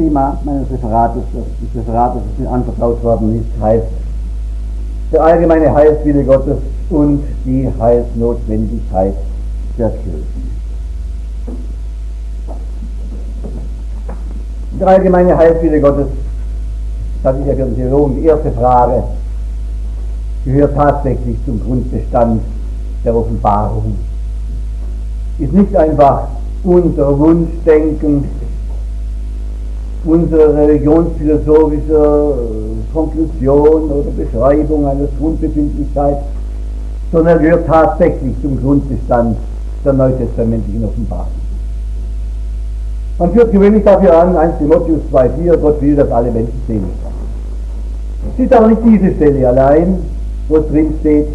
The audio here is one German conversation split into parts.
Thema meines Referates, das mir anvertraut worden ist, heißt der allgemeine Heilswille Gottes und die Heilsnotwendigkeit der Kirche. Der allgemeine Heilswille Gottes, das ist ja für den Theologen die erste Frage, gehört tatsächlich zum Grundbestand der Offenbarung. Ist nicht einfach unser Wunschdenken, unsere religionsphilosophische Konklusion oder Beschreibung einer Grundbefindlichkeit, sondern gehört tatsächlich zum Grundbestand der neutestamentlichen Offenbarung. Man führt gewöhnlich dafür an, 1 Timotheus 2,4, Gott will, dass alle Menschen selig sind. Es ist aber nicht diese Stelle allein, wo es drin steht.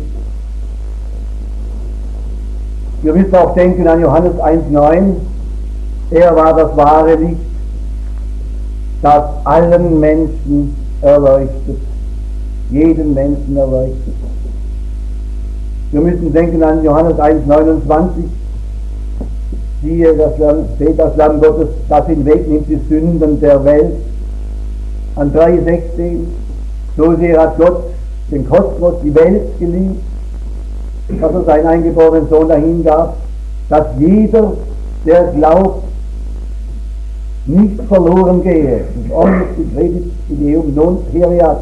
Wir müssen auch denken an Johannes 1,9, er war das wahre Licht, das allen Menschen erleuchtet, jeden Menschen erleuchtet. Wir müssen denken an Johannes 1,29, siehe, das Lamm Gottes, das hinwegnimmt die Sünden der Welt. An 3,16, so sehr hat Gott den Kosmos, die Welt geliebt, dass er seinen eingeborenen Sohn dahingab, dass jeder, der glaubt, nicht verloren gehe. Das Omnis credit in eum non periat.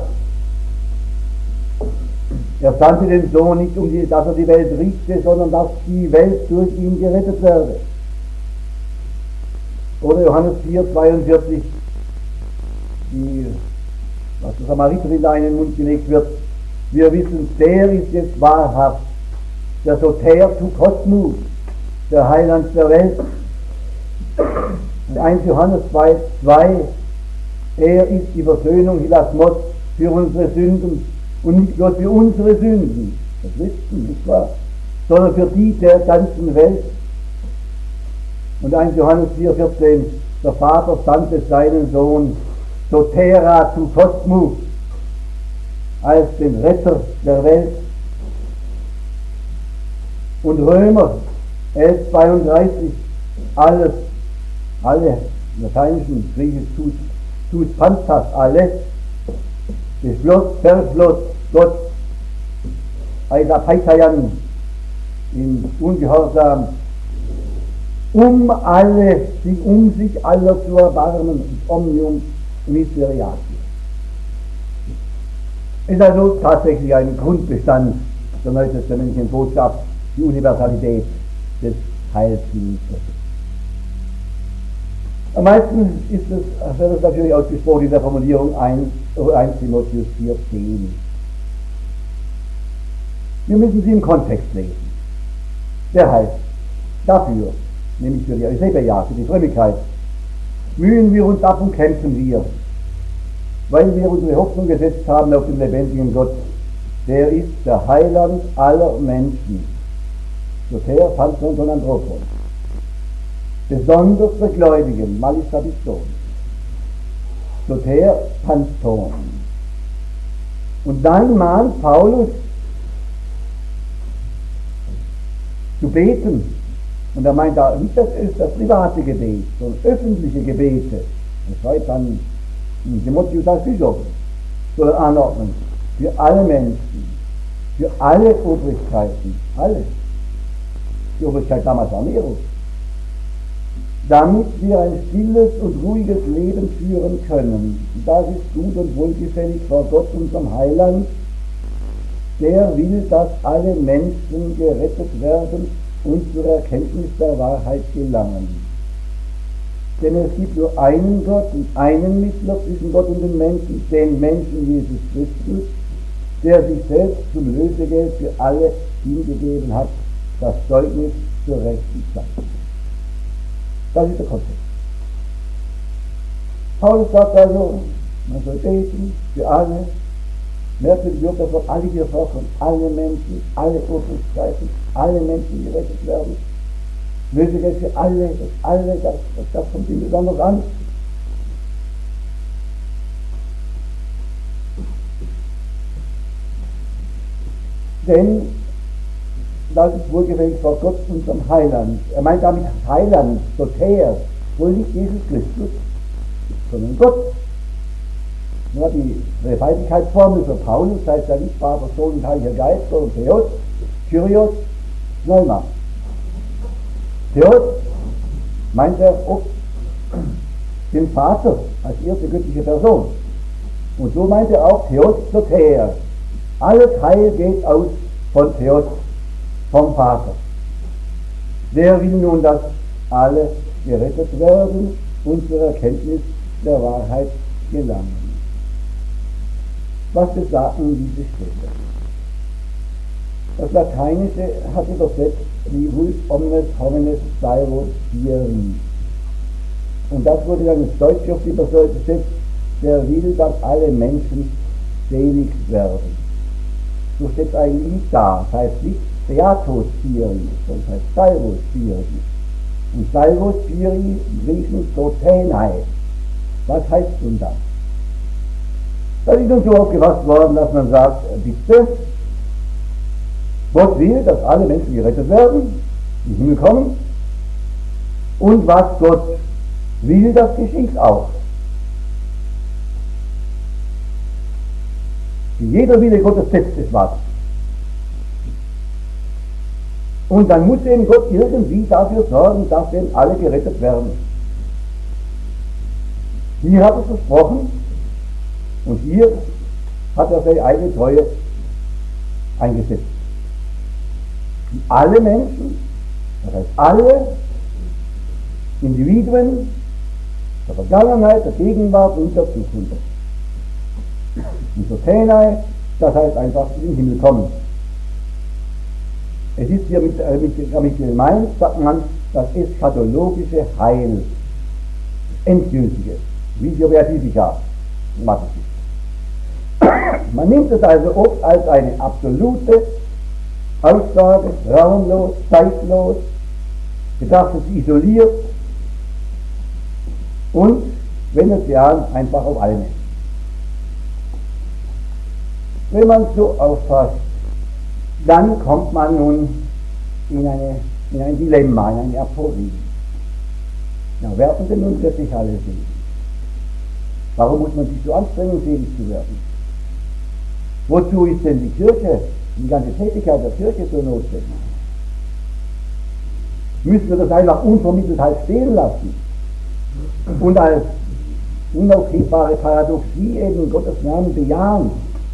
Er sandte den Sohn nicht, dass er die Welt richte, sondern dass die Welt durch ihn gerettet werde. Oder Johannes 4,42, was der Samariterin da in den Mund gelegt wird. Wir wissen, der ist jetzt wahrhaft der Soter tu Kosmos, der Heiland der Welt. 1 Johannes 2,2, er ist die Versöhnung, Hilasmos, für unsere Sünden und nicht bloß für unsere Sünden, das wissen, nicht wahr, sondern für die der ganzen Welt. Und 1 Johannes 4,14, der Vater sandte seinen Sohn Sotera tu Kosmos als den Retter der Welt. Und Römer 11,32, alle lateinischen, griechisch tus pantas, alles, verschloss Gott, Aidapaitayan, im Ungehorsam, um sich aller zu erbarmen, omnium miseriatio. Ist also tatsächlich ein Grundbestand der neutestamentlichen Botschaft, die Universalität des Heilswillens. Am meisten wird es natürlich ausgesprochen in der Formulierung 1 Timotheus 4,10. Wir müssen sie im Kontext lesen. Der heißt, dafür, nämlich für die Eusebia, für die Frömmigkeit, mühen wir uns ab und kämpfen wir, weil wir unsere Hoffnung gesetzt haben auf den lebendigen Gott. Der ist der Heiland aller Menschen. Soter, Pantheon und Anthropon. Besonders der Gläubigen, Malistabiston. Soter, Pantheon. Und dann mahnt Paulus zu beten. Und er meint da nicht das private Gebet, sondern öffentliche Gebete. Er schreibt dann Timotheus als Bischof, soll er anordnen. Für alle Menschen, für alle Obrigkeiten, alle. Die Obrigkeit damals war Nero. Damit wir ein stilles und ruhiges Leben führen können. Das ist gut und wohlgefällig vor Gott, unserem Heiland. Der will, dass alle Menschen gerettet werden und zur Erkenntnis der Wahrheit gelangen. Denn es gibt nur einen Gott und einen Mittler zwischen Gott und den Menschen Jesus Christus, der sich selbst zum Lösegeld für alle hingegeben hat, das Zeugnis zur rechten Zeit. Das ist der Kontext. Paulus sagt also, man soll beten für alle, merkwürdig wird, dass alle hier vorkommen, alle Menschen, alle Obrigkeiten, alle Menschen gerettet werden. Lösegeld für alle, das kommt ihm besonders an. Denn das ist wohlgefällig vor Gott, unserem Heiland. Er meint damit Heiland, Soter, wohl nicht Jesus Christus. sondern Gott. Ja, die Dreifaltigkeitsformel für Paulus heißt ja nicht Vater, Sohn und Heiliger Geist, sondern Theos, Kyrios, Pneuma. Theos meint er oft den Vater als erste göttliche Person. Und so meint er auch Theos Soter. Alles Heil geht aus von Theos, vom Vater. Der will nun, dass alle gerettet werden und zur Erkenntnis der Wahrheit gelangen. Was besagen diese Stelle? Das Lateinische hat übersetzt wie Vult omnes homines salvo fieri. Und das wurde dann ins Deutsche auf die übersetzt, der will, dass alle Menschen selig werden. So steht es eigentlich nicht da. Das heißt nicht Beatos fieri, sondern es heißt Salvos fieri. Und Salvos fieri im Griechischen Sotenai. Was heißt nun das? Das ist uns so aufgefasst worden, dass man sagt, bitte, Gott will, dass alle Menschen gerettet werden, in den Himmel kommen, und was Gott will, das geschieht auch. Jeder Wille Gottes setzt es was. Und dann muss eben Gott irgendwie dafür sorgen, dass eben alle gerettet werden. Hier hat er versprochen, und hier hat er seine eigene Treue eingesetzt. Alle Menschen, das heißt alle Individuen der Vergangenheit, der Gegenwart und der Zukunft. Und Sotenai, das heißt einfach in den Himmel kommen. Es ist hier mit gemeint, sagt man, das eschatologische Heil, endgültige, Visio Beatifica, man nimmt es also oft als eine absolute Aussage, raumlos, zeitlos, betrachtet sie isoliert und wendet sie an einfach auf alle Menschen. Wenn man so auffasst, dann kommt man nun in ein Dilemma, in eine Aporie. Ja, werden denn nun wirklich alle selig? Warum muss man sich so anstrengen, selig zu werden? Wozu ist denn die Kirche, die ganze Tätigkeit der Kirche so notwendig? Müssen wir das einfach unvermittelt halt stehen lassen und als unaufhebbare Paradoxie eben Gottes Namen bejahen?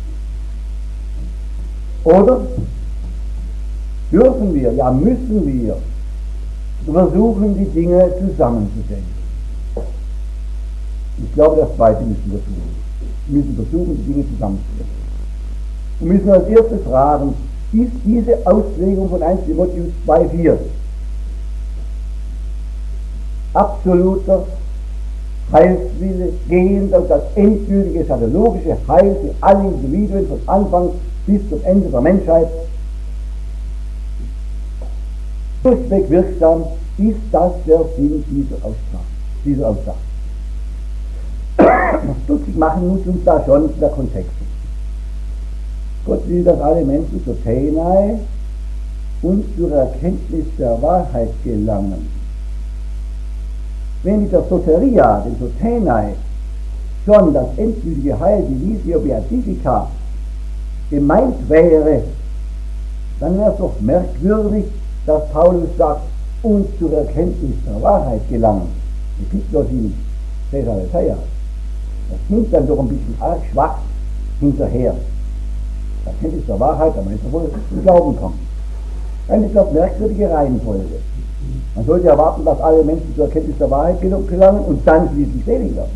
Oder dürfen wir, ja müssen wir versuchen, die Dinge zusammenzudenken? Ich glaube, das Zweite müssen wir tun. Wir müssen versuchen, die Dinge zusammenzudenken. Und müssen als erstes fragen, ist diese Auslegung von 1 Timotheus 2,4 absoluter Heilswille, gehend auf das endgültige eschatologische Heil für alle Individuen von Anfang bis zum Ende der Menschheit, durchweg wirksam, ist das der Sinn dieser Aussage. Stutzig machen muss uns da schon der Kontext. Gott will, dass alle Menschen zur Tenai und zur Erkenntnis der Wahrheit gelangen. Wenn mit der Soteria, dem Sotenai, schon das endgültige Heil, die Visio Beatifica, gemeint wäre, dann wäre es doch merkwürdig, dass Paulus sagt, und zur Erkenntnis der Wahrheit gelangen. Epistlos in Caesarea. Das klingt dann doch ein bisschen arg schwach hinterher. Erkenntnis der Wahrheit, da man jetzt wohl zum Glauben kommt. Eine etwas merkwürdige Reihenfolge. Man sollte erwarten, dass alle Menschen zur Erkenntnis der Wahrheit gelangen und dann schließlich selig werden.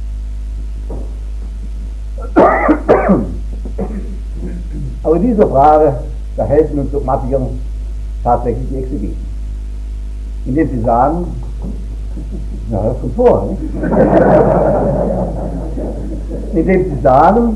Aber in dieser Frage, da helfen uns Dogmatiker tatsächlich die Exegeten. Indem sie sagen, ja, das kommt vor, nicht? Indem sie sagen,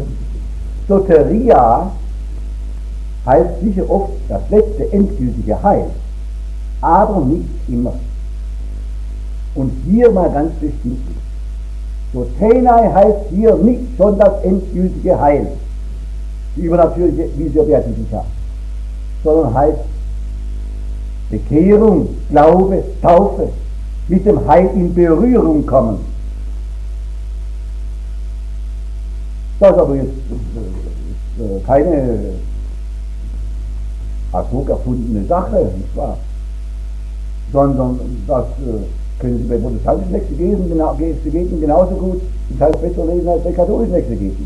Soteria heißt sicher oft das letzte endgültige Heil, aber nicht immer. Und hier mal ganz bestimmt nicht. Sotenai heißt hier nicht schon das endgültige Heil, die übernatürliche Visio Beatifica, sondern heißt Bekehrung, Glaube, Taufe, mit dem Heil in Berührung kommen. Das ist aber jetzt keine ad hoc erfundene Sache, nicht wahr? Sondern das können Sie bei protestantischen Exegeten genauso gut zum Teil besser lesen als bei katholischen Exegeten.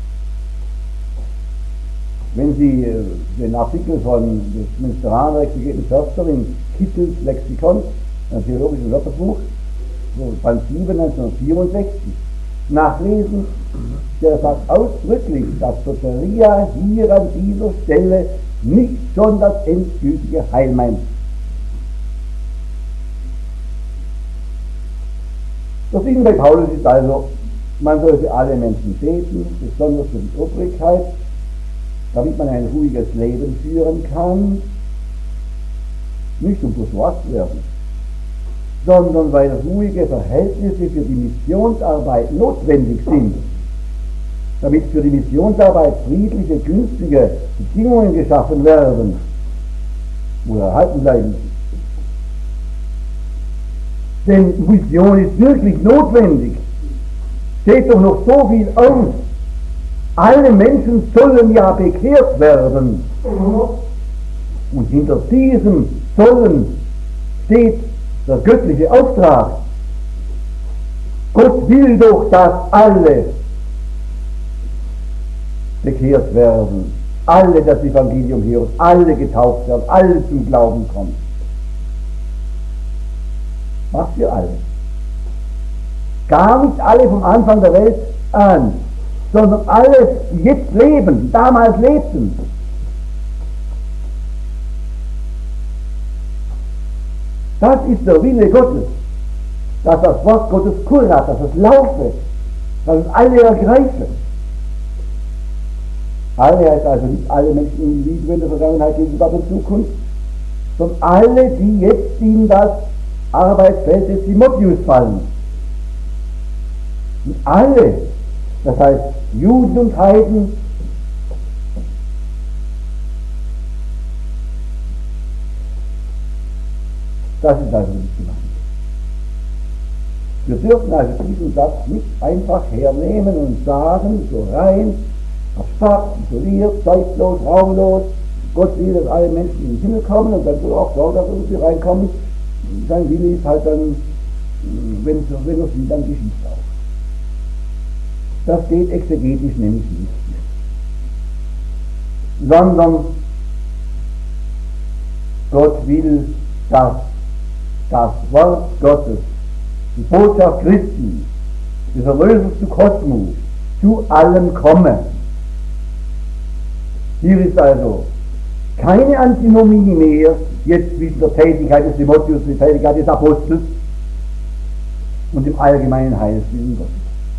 Wenn Sie den Artikel von des Münsteraner Exegeten Förster in Kittels Lexikon, einem theologischen Wörterbuch, Band 7, 1964, nachlesen, der sagt ausdrücklich, dass Soteria hier an dieser Stelle nicht schon das endgültige Heil meint. Der Sinn bei Paulus ist also, man sollte alle Menschen beten, besonders für die Obrigkeit, damit man ein ruhiges Leben führen kann, nicht um bourgeois zu werden, sondern weil ruhige Verhältnisse für die Missionsarbeit notwendig sind, damit für die Missionsarbeit friedliche, günstige Bedingungen geschaffen werden oder erhalten bleiben müssen. Denn Mission ist wirklich notwendig. Steht doch noch so viel aus. Alle Menschen sollen ja bekehrt werden. Und hinter diesem Sollen steht der göttliche Auftrag. Gott will doch, dass alle bekehrt werden, alle das Evangelium hören, alle getauft werden, alle zum Glauben kommen. Was für alle? Gar nicht alle vom Anfang der Welt an, sondern alle, die jetzt leben, die damals lebten. Das ist der Wille Gottes, dass das Wort Gottes kurat, dass es laufe, dass es alle ergreife. Alle heißt also nicht alle Menschen Individuen der Vergangenheit, Gegenwart und Zukunft, sondern alle, die jetzt in das Arbeitsfeld des Timotheus fallen. Und alle, das heißt Juden und Heiden, das ist also nicht gemeint. Wir dürfen also diesen Satz nicht einfach hernehmen und sagen, so rein, abstrakt, isoliert, zeitlos, raumlos, Gott will, dass alle Menschen in den Himmel kommen und dann soll er auch sorgen, dass sie reinkommen. Sein Wille ist halt dann, wenn es will, dann geschieht es auch. Das geht exegetisch nämlich nicht. Sondern Gott will, dass das Wort Gottes, die Botschaft Christi, des Erlösers zu Kosmos, zu allen komme. Hier ist also keine Antinomie mehr jetzt zwischen der Tätigkeit des Timotheus und der Tätigkeit des Apostels und dem allgemeinen Heilswillen Gottes.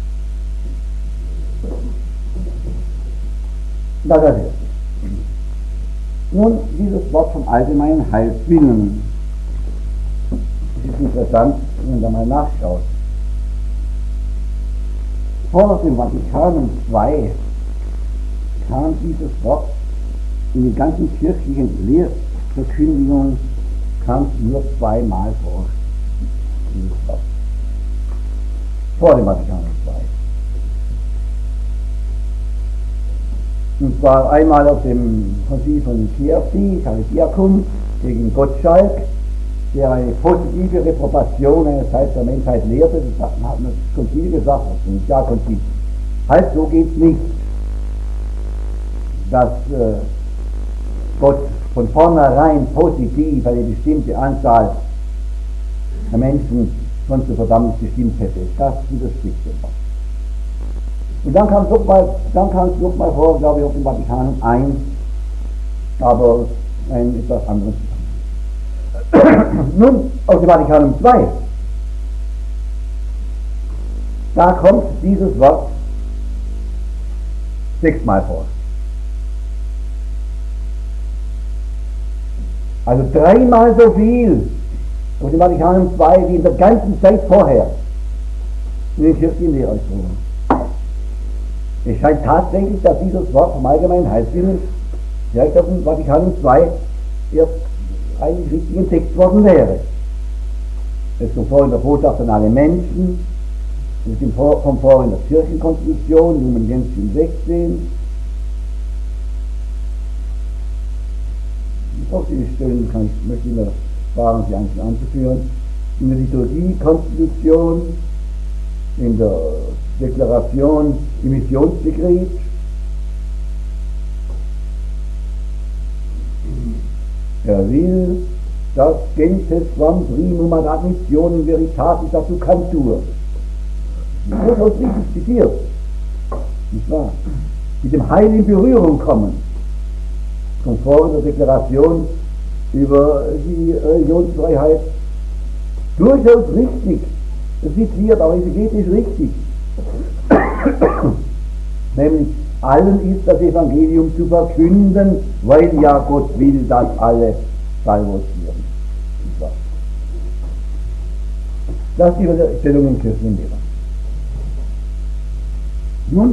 Das ist das Erste. Nun, dieses Wort vom allgemeinen Heilswillen. Es ist interessant, wenn man da mal nachschaut. Vor dem Vatikanum II kam dieses Wort in den ganzen kirchlichen Lehrverkündigungen kam es nur zweimal vor. Dieses Wort. Vor dem Vatikanum II. Und zwar einmal auf dem Konzil von Nicaea, Charidiacum, gegen Gottschalk, der eine positive Reprobation einer Zeit der Menschheit lehrte. Das hat das Konzil gesagt, das Nicaea-Konzil. Halt, so geht's nicht. Dass Gott von vornherein positiv eine bestimmte Anzahl der Menschen schon zur Verdammnis bestimmt hätte. Das widerspricht dem Wort. Und dann kam es noch mal vor, glaube ich, auf dem Vatikanum I, aber ein etwas anderes. Nun, auf dem Vatikanum II, da kommt dieses Wort 6-mal vor. Also 3-mal so viel auf dem Vatikanum II wie in der ganzen Zeit vorher in den kirchlichen Lehräußerungen. Es scheint tatsächlich, dass dieses Wort vom allgemeinen Heilswillen direkt auf dem Vatikanum II erst eigentlich richtig entdeckt worden wäre. Es kommt vor in der Botschaft an alle Menschen, Das ist im Komfort in der Kirchenkonstitution, Lumen Gentium 16. Auch diese Stellen möchte ich mir sparen, sie einzeln anzuführen. In der Liturgie-Konstitution, in der Deklaration im Missionsdekret, er will, dass gentes quam primum ad admissionem veritatis adducantur. Durchaus richtig zitiert, nicht wahr? Mit dem Heil in Berührung kommen, konform der Deklaration über die Religionsfreiheit, durchaus richtig, das zitiert auch exegetisch richtig. Nämlich, allen ist das Evangelium zu verkünden, weil ja Gott will, dass alle salvos werden. Das ist die Stellung im Kirchenlehrer. Nun,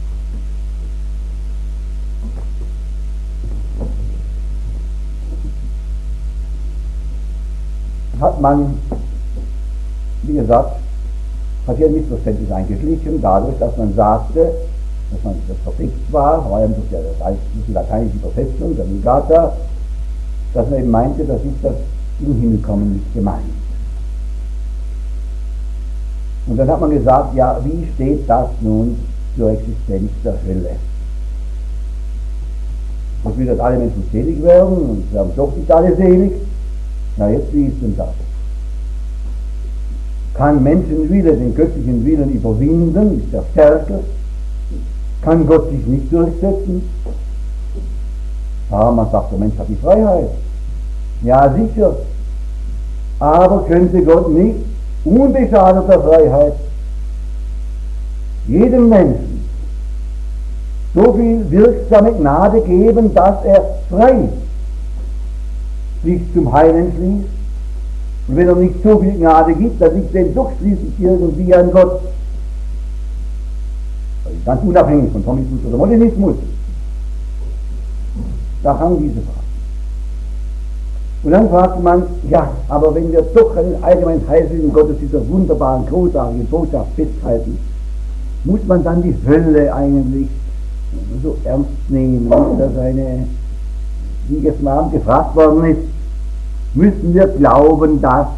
hat man, wie gesagt, hat hier ein Missverständnis eingeschlichen, dadurch, dass man sagte, dass man das verdeckt war, vor allem durch die lateinische Übersetzung, der Vulgata, dass man eben meinte, das ist das im Himmel kommen nicht gemeint. Und dann hat man gesagt, ja, wie steht das nun zur Existenz der Hölle? Und will, dass alle Menschen selig werden, und werden doch nicht alle selig. Na jetzt, wie ist denn das? Kann Menschenwille den göttlichen Willen überwinden, ist er stärker? Kann Gott sich nicht durchsetzen? Ah, man sagt, der Mensch hat die Freiheit. Ja, sicher. Aber könnte Gott nicht unbeschadeter Freiheit jedem Menschen so viel wirksame Gnade geben, dass er frei sich zum Heil entschließt? Und wenn er nicht so viel Gnade gibt, dann liegt dem doch schließlich irgendwie an Gott. Ganz unabhängig von Thomismus oder Modernismus. Da haben diese Fragen. Und dann fragt man, ja, aber wenn wir doch an den allgemeinen Heilswillen Gottes, dieser wunderbaren, großartigen Botschaft festhalten, muss man dann die Hölle eigentlich so ernst nehmen, dass wie jetzt mal gefragt worden ist, müssen wir glauben, dass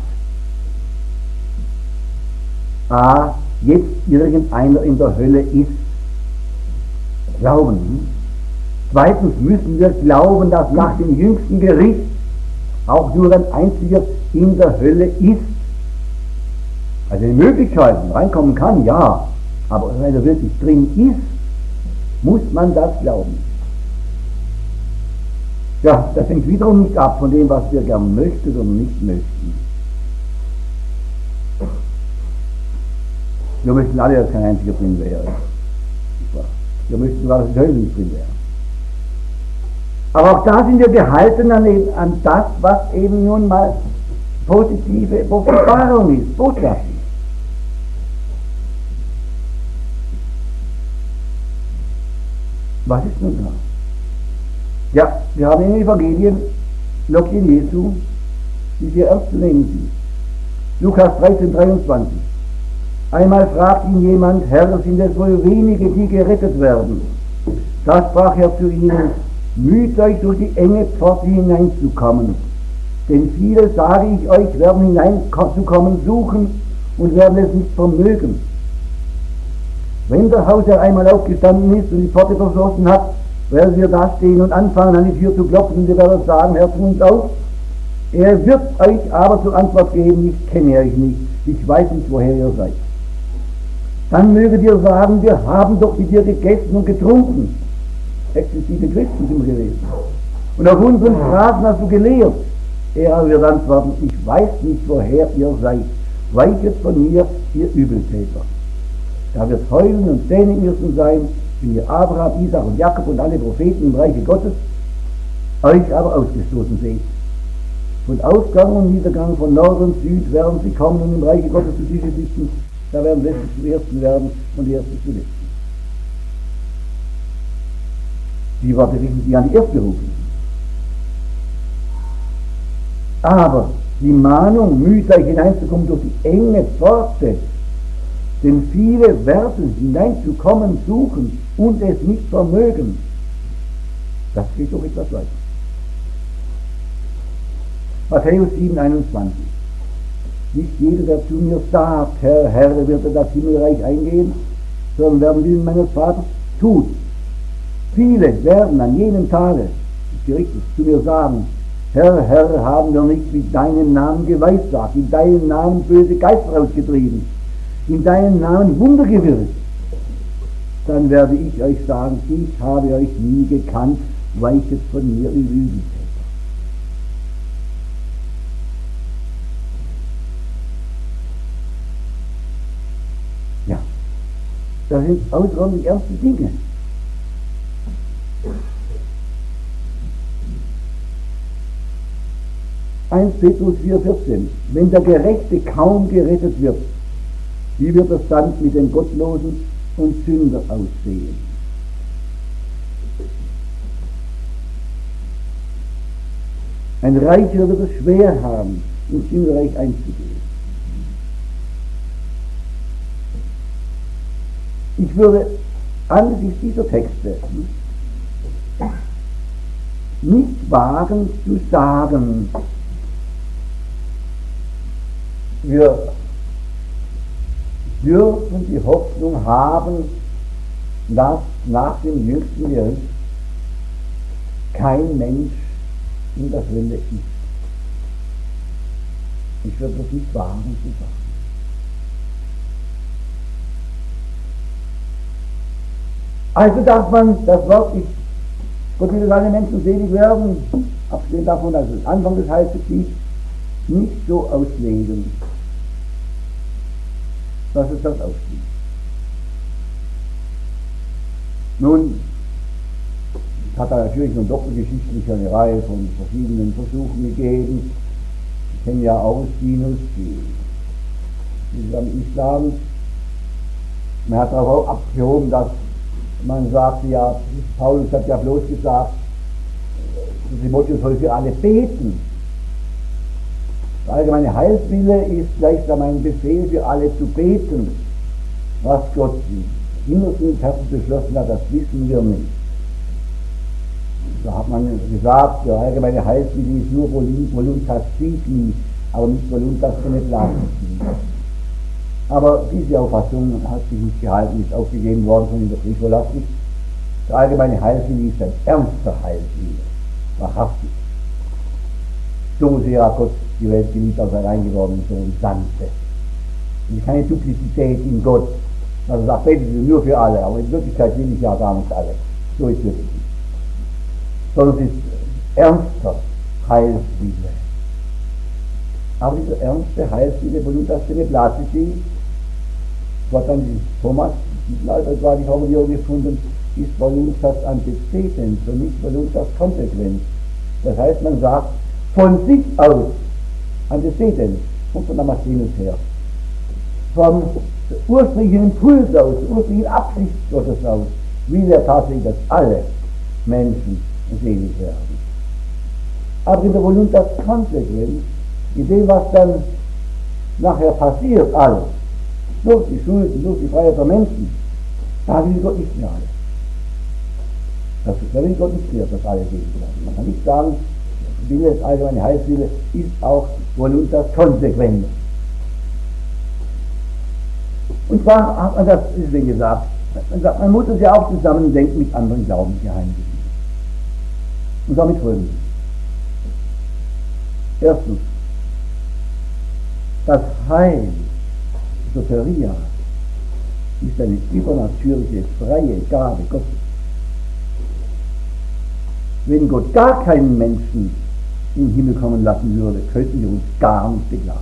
jetzt irgendeiner in der Hölle ist. Glauben. Zweitens müssen wir glauben, dass nach dem jüngsten Gericht auch nur ein einziger in der Hölle ist. Also die Möglichkeiten, reinkommen kann, ja, aber wenn er wirklich drin ist, muss man das glauben. Ja, das hängt wiederum nicht ab von dem, was wir gern möchten oder nicht möchten. Wir möchten alle, dass kein einziger drin wäre. Wir möchten sogar, dass die Hölle nicht drin wäre. Aber auch da sind wir gehalten an das, was eben nun mal positive Offenbarung ist, Botschaft ist. Was ist nun da? Ja, wir haben in den Evangelien Lockien Jesu, die sehr ernst zu nehmen sind. Lukas 13, 23. Einmal fragt ihn jemand, Herr, sind es wohl wenige, die gerettet werden? Da sprach er zu ihnen, müht euch durch die enge Pforte hineinzukommen. Denn viele, sage ich euch, werden hineinzukommen suchen und werden es nicht vermögen. Wenn der Hausherr einmal aufgestanden ist und die Pforte verschlossen hat, werden wir da stehen und anfangen, an die Tür zu klopfen, und wir werden sagen, Herr, tu uns auf. Er wird euch aber zur Antwort geben, ich kenne euch nicht, ich weiß nicht, woher ihr seid. Dann möget ihr sagen, wir haben doch mit dir gegessen und getrunken. Exzessive Christen sind wir gewesen. Und auf unseren Straßen hast du gelehrt. Er wird antworten, ich weiß nicht, woher ihr seid. Weichet von mir, ihr Übeltäter. Da wird Heulen und Zähneknirschen sein, wenn ihr Abraham, Isaac und Jakob und alle Propheten im Reiche Gottes euch aber ausgestoßen seht. Von Aufgang und Niedergang, von Nord und Süd werden sie kommen und im Reiche Gottes zu Tische sitzen. Da werden Letzte zum Ersten werden und die Erste zum Letzten. Die Worte richten sich an die Erstberufenen. Aber die Mahnung, müht euch hineinzukommen durch die enge Pforte, Denn viele werden hineinzukommen suchen und es nicht vermögen. Das geht doch etwas weiter. Matthäus 7,21. Nicht jeder, der zu mir sagt, Herr, Herr, wird in das Himmelreich eingehen, sondern wer den Willen meines Vaters tut. Viele werden an jenem Tage des Gerichtes zu mir sagen, Herr, Herr, haben wir nicht mit deinem Namen geweissagt, in deinem Namen böse Geister ausgetrieben, in deinem Namen Wunder gewirkt. Dann werde ich euch sagen, ich habe euch nie gekannt, weichet von mir, ihr Übeltäter. Ja, das sind außerordentlich ernste Dinge. Petrus 4,14. Wenn der Gerechte kaum gerettet wird, wie wird es dann mit den Gottlosen und Sünder aussehen? Ein Reicher wird es schwer haben, ins Himmelreich einzugehen. Ich würde angesichts dieser Texte nicht wagen zu sagen, wir dürfen die Hoffnung haben, dass nach dem jüngsten Gericht kein Mensch in der Hölle ist. Ich würde das nicht wagen zu sagen. Also darf man das Wort, Gott will, dass alle Menschen selig werden, abgesehen davon, dass es Anfang des Heilsgebiets nicht so auslegen, dass es das ausschließt. Nun, es hat da natürlich nun doppelgeschichtlich eine Reihe von verschiedenen Versuchen gegeben. Ich kenne ja Augustinus, die am Islam. Man hat darauf auch abgehoben, dass man sagte, ja, Paulus hat ja bloß gesagt, Timotheus soll für alle beten. Der allgemeine Heilswille ist gleichsam ein Befehl für alle zu beten. Was Gott im innersten Herzen beschlossen hat, das wissen wir nicht. Da hat man gesagt, der allgemeine Heilswille ist nur voluntas signi, aber nicht voluntas penetratio. Aber diese Auffassung hat sich nicht gehalten, ist aufgegeben worden von der Briefverlassung. Der allgemeine Heilswille ist ein ernster Heilswille, wahrhaftig. So sehr hat Gott die Welt geliebt, als er reingewordener Sohn sandte. Es ist keine Duplizität in Gott, also sagt, beten Sie nur für alle, aber in Wirklichkeit will ich ja gar nicht alle. So ist es wirklich nicht. Sondern es ist ernster Heilswille. Aber dieser ernste Heilswille, voluntas penetratio, was dann Thomas, leider war die Formulierung gefunden, ist voluntas antecedens und nicht voluntas consequens. Das heißt, man sagt von sich aus, antecedens, und von Damascenus her, vom ursprünglichen Impuls aus, ursprünglichen Absicht Gottes aus, will er tatsächlich, dass alle Menschen selig werden. Aber in der voluntas consequens, in dem, was dann nachher passiert, alles, durch die Schulden, durch die Freiheit der Menschen, da will Gott nicht mehr alle. Da will Gott nicht mehr, dass alle selig werden. Man kann nicht sagen, Wille, das allgemeine Heilswille, ist auch voluntas consequens. Und zwar hat man das deswegen gesagt, man muss es ja auch zusammendenken mit anderen Glaubensgeheimnissen. Und damit folgendes. Erstens, das Heil, Soteria, ist eine übernatürliche, freie Gabe Gottes. Wenn Gott gar keinen Menschen in den Himmel kommen lassen würde, könnten wir uns gar nicht beklagen.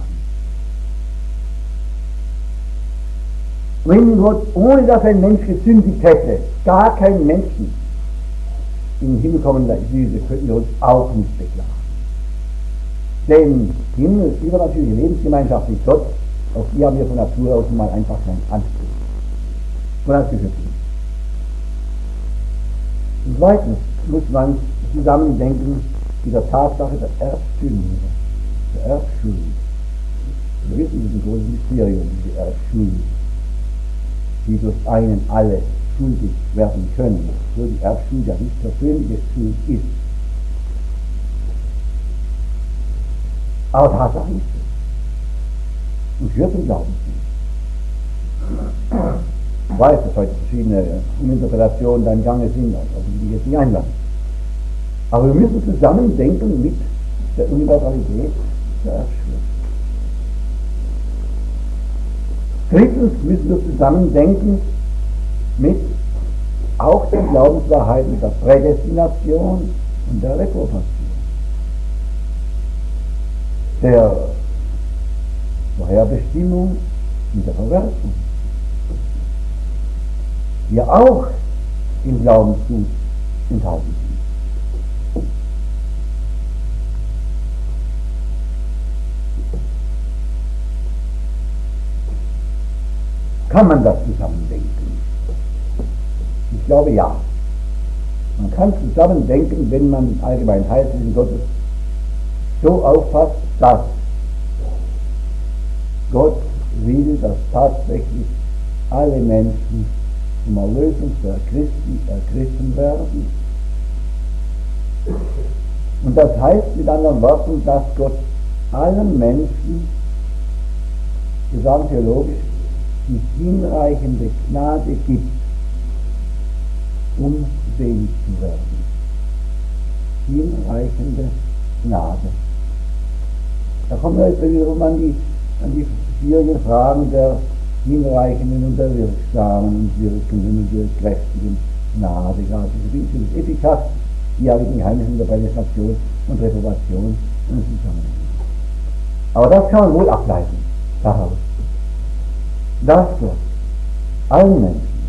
Wenn Gott, ohne dass ein Mensch gesündigt hätte, gar keinen Menschen in den Himmel kommen lassen würde, könnten wir uns auch nicht beklagen. Denn Himmel ist übernatürliche Lebensgemeinschaft mit Gott, auf die haben wir von Natur aus mal einfach keinen Anspruch. Von als Geschöpfe. Und zweitens muss man zusammendenken mit der Tatsache der Erbsünde, der Erbschuld. Wir wissen, das ist ein großes Mysterium, die Erbschuld. die durch einen alle schuldig werden können, so die Erbschuld ja nicht persönliche Schuld ist. Aber Tatsache ist es. Und für den Glauben sind. Ich weiß, dass heute verschiedene Interpretationen da im Gange sind, aber die jetzt nicht einlassen. Aber wir müssen zusammen denken mit der Universalität der Erbschuld. Drittens müssen wir zusammen denken mit auch der Glaubenswahrheit, mit der Prädestination und der Reprobation. Der Vorherbestimmung und der Verwerfung, die ja auch im Glaubensgut enthalten sind. Kann man das zusammendenken? Ich glaube ja. Man kann zusammendenken, wenn man den allgemeinen Heilswillen Gottes so auffasst, dass Gott will, dass tatsächlich alle Menschen zum Erlösungswerk Christi ergriffen werden. Und das heißt mit anderen Worten, dass Gott allen Menschen, gesamttheologisch, die hinreichende Gnade gibt, um selig zu werden. Hinreichende Gnade. Da kommen wir jetzt wiederum an die schwierigen Fragen der hinreichenden und der wirksamen und wirkenden und wirkkräftigen Gnade, gerade diese Effikas, die ja mit den Geheimnissen der Prädestination und Reprobation zusammenhängen. Aber das kann man wohl ableiten daraus, dass Gott allen Menschen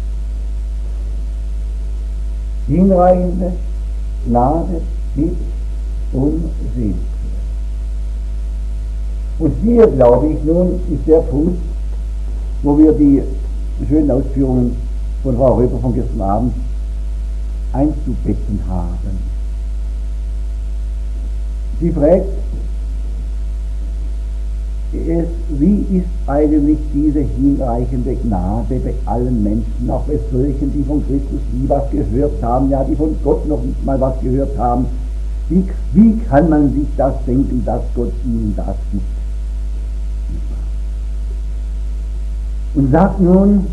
hinreichende Gnade gibt, um selig zu werden. Und hier, glaube ich, nun ist der Punkt, wo wir die schönen Ausführungen von Frau Röper von gestern Abend einzubetten haben. Sie fragt, wie ist eigentlich diese hinreichende Gnade bei allen Menschen, auch bei solchen, die von Christus nie was gehört haben, ja, die von Gott noch nicht mal was gehört haben. Wie kann man sich das denken, dass Gott ihnen das gibt? Und sagt nun,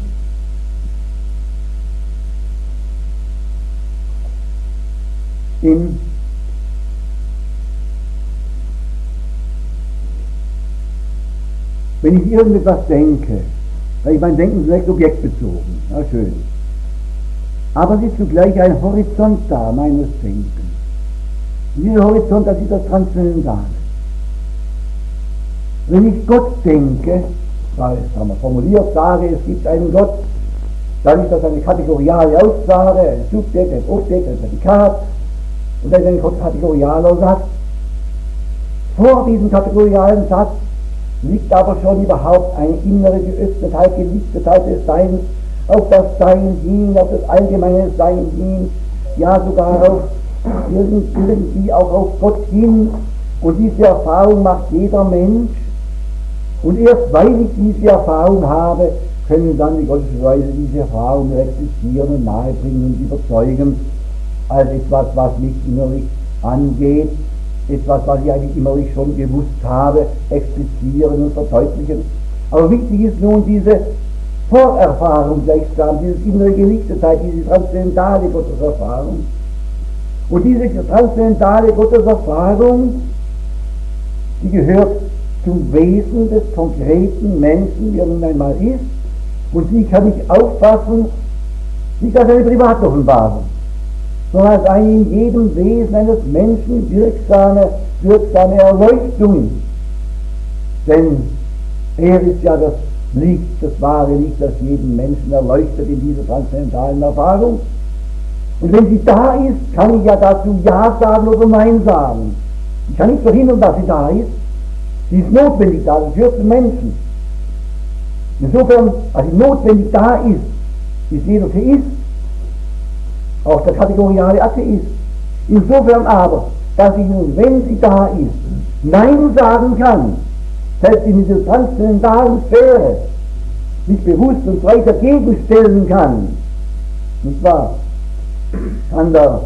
wenn ich irgendetwas denke, weil ich mein Denken vielleicht objektbezogen, na schön, aber es ist zugleich ein Horizont da, meines Denkens. Und dieser Horizont, das ist das Transzendentale. Wenn ich Gott denke, weil es haben wir formuliert, sage, es gibt einen Gott, dann ist das eine kategoriale Aussage, ein Subjekt, ein Objekt, ein Prädikat, und das ist ein kategorialer Satz. Vor diesem kategorialen Satz liegt aber schon überhaupt eine innere Geöffnetheit, Gelichtetheit des Seins auf das Sein hin, auf das allgemeine Sein hin, ja sogar auf irgendwie auch auf Gott hin. Und diese Erfahrung macht jeder Mensch. Und erst weil ich diese Erfahrung habe, können dann die gottesche Weise diese Erfahrung reflektieren und nahebringen und überzeugen, als etwas, was mich innerlich angeht, etwas, was ich eigentlich innerlich schon gewusst habe, explizieren und verdeutlichen. Aber wichtig ist nun diese Vorerfahrung gleichsam, diese innere Gelichtetheit, diese transzendentale Gotteserfahrung. Und diese transzendentale Gotteserfahrung, die gehört zum Wesen des konkreten Menschen, wie er nun einmal ist, und die kann ich auffassen, nicht als eine Privatoffenbarung, sondern als eine in jedem Wesen eines Menschen wirksame Erleuchtung. Denn er ist ja das Licht, das wahre Licht, das jeden Menschen erleuchtet in dieser transzendentalen Erfahrung. Und wenn sie da ist, kann ich ja dazu Ja sagen oder Nein sagen. Ich kann nicht verhindern, dass sie da ist. Sie ist notwendig da, sie gehört zum Menschen. Insofern, als sie notwendig da ist jeder Theist, auch der kategoriale Atheist. Insofern aber, dass ich nun, wenn sie da ist, Nein sagen kann, selbst in dieser transzendentalen Sphäre, sich bewusst und frei dagegen stellen kann, nicht wahr, kann der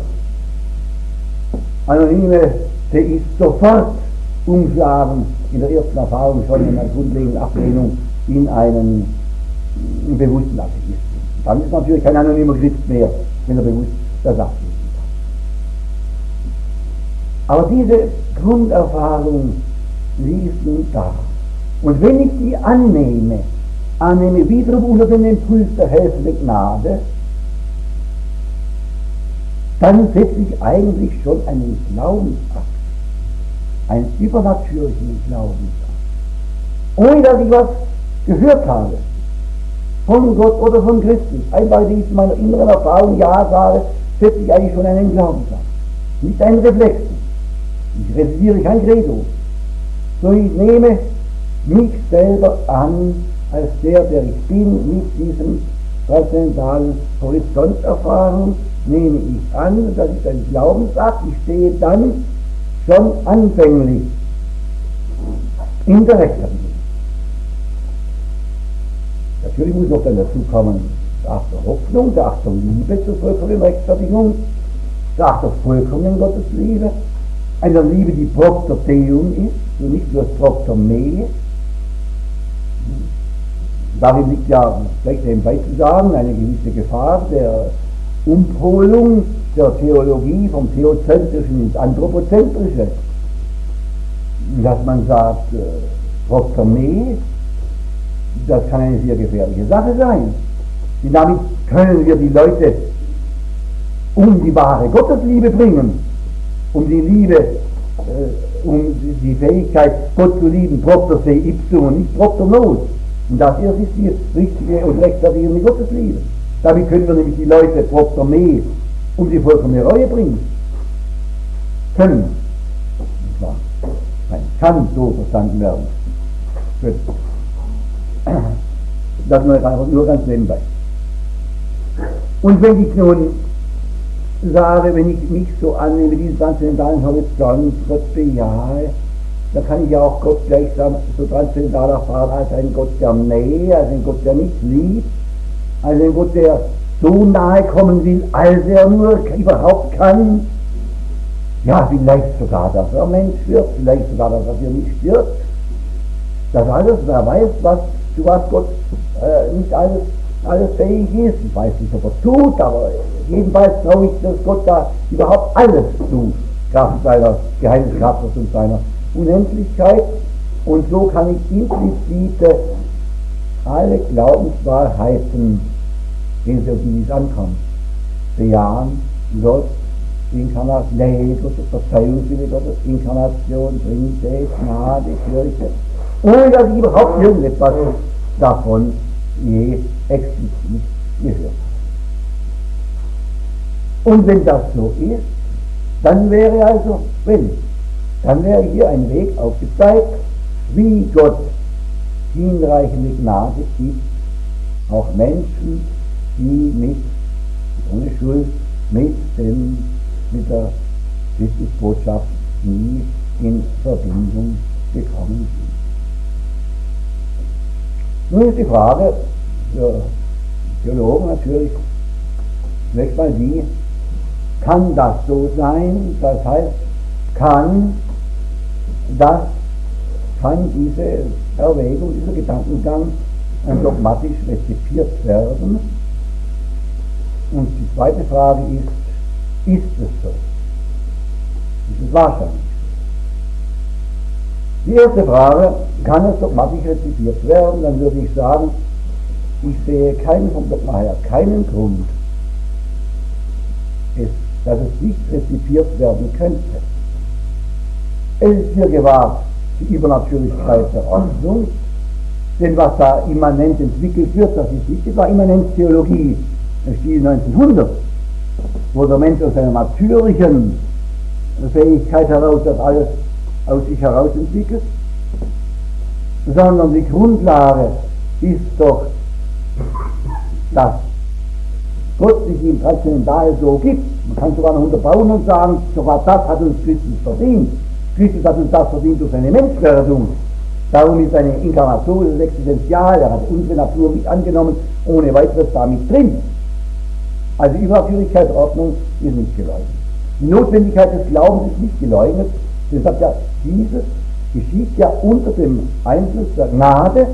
anonyme Theist sofort umschlagen in der ersten Erfahrung schon in einer grundlegenden Ablehnung in einen bewussten Atheismus. Dann ist natürlich kein anonymer Christ mehr, wenn er bewusst das ablehnen kann. Aber diese Grunderfahrung, sie ist nun da. Und wenn ich die annehme wiederum unter den Impuls der helfenden Gnade, dann setze ich eigentlich schon einen Glaubensakt, einen übernatürlichen Glaubensakt, ohne dass ich was gehört habe von Gott oder von Christus. Einfach, wenn ich in meiner inneren Erfahrung Ja sage, setze ich eigentlich schon einen Glaubensakt, nicht einen Reflex. Ich rezitiere kein Credo, sondern ich nehme mich selber an als der ich bin, mit diesem transzendentalen Horizonterfahrung nehme ich an, das ist ein Glaubensakt, ich stehe dann schon anfänglich in der Rechtfertigung. Natürlich muss noch dann dazu kommen, der Akt der Hoffnung, der Akt der Liebe zur vollkommenen Rechtfertigung, der Akt der vollkommenen Gottesliebe, einer Liebe, die propter Deum ist und nicht nur propter me. Darin liegt ja, vielleicht nebenbei zu sagen, eine gewisse Gefahr der Umpolung der Theologie vom Theozentrischen ins Anthropozentrische. Dass man sagt, propter me, das kann eine sehr gefährliche Sache sein. Denn damit können wir die Leute um die wahre Gottesliebe bringen, um die Liebe, um die Fähigkeit, Gott zu lieben, propter se ipsum und nicht propter nos. Und das erst ist die richtige und rechtfertigende Gottesliebe. Damit können wir nämlich die Leute propter me um die vollkommene Reue bringen. Können. Nein, kann so verstanden werden. Gut. Das nur ganz nebenbei. Und wenn ich nun sage, wenn ich mich so annehme, diesen transzendentalen Horizont, Gott bejahe, dann kann ich ja auch Gott gleichsam so transzendental erfahren als ein Gott der Nähe, als ein Gott, der mich liebt, als ein Gott, der so nahe kommen will, als er nur überhaupt kann. Ja, vielleicht sogar, dass er Mensch wird, vielleicht sogar, dass er für mich stirbt. Das alles, wer weiß, zu was Gott nicht alles fähig ist. Ich weiß nicht, ob er tut, aber jedenfalls traue ich, dass Gott da überhaupt alles tut, Kraft seiner Geheimniskraft und seiner Unendlichkeit. Und so kann ich implizite alle Glaubenswahrheiten, wenn es auf dies ankommt, bejahen. Gott, Inkarnation, Nähe Gottes, Verzeihungswille Gottes, Inkarnation, Trinität, Gnade, Kirche, ohne dass ich überhaupt irgendetwas davon je explizit gehört habe. Und wenn das so ist, dann wäre hier ein Weg aufgezeigt, wie Gott hinreichende Gnade gibt, auch Menschen, die ohne Schuld mit der Christusbotschaft nie in Verbindung gekommen sind. Nun ist die Frage für Theologen natürlich zunächst mal die, kann das so sein? Das heißt, kann diese Erwägung, dieser Gedankengang dogmatisch rezipiert werden? Und die zweite Frage ist es so? Ist es wahrscheinlich so? Die erste Frage, kann es dogmatisch rezipiert werden? Dann würde ich sagen, ich sehe vom Dogma her keinen Grund, dass es nicht rezipiert werden könnte. Es ist hier gewahrt die Übernatürlichkeit der Ordnung, denn was da immanent entwickelt wird, das ist nicht etwa Immanenztheologie im Stil 1900, wo der Mensch aus seiner natürlichen Fähigkeit heraus das alles aus sich heraus entwickelt, sondern die Grundlage ist doch, dass Gott sich im Transzendental so gibt. Man kann sogar noch unterbauen und sagen, sogar das hat uns Christus verdient. Christus hat uns das verdient durch seine Menschwerdung. Darum ist eine Inkarnation das Existenzial, er hat unsere Natur nicht angenommen, ohne weiteres damit drin. Also die Übernatürlichkeitsordnung ist nicht geleugnet. Die Notwendigkeit des Glaubens ist nicht geleugnet, denn sagt ja, dieses geschieht ja unter dem Einfluss der Gnade,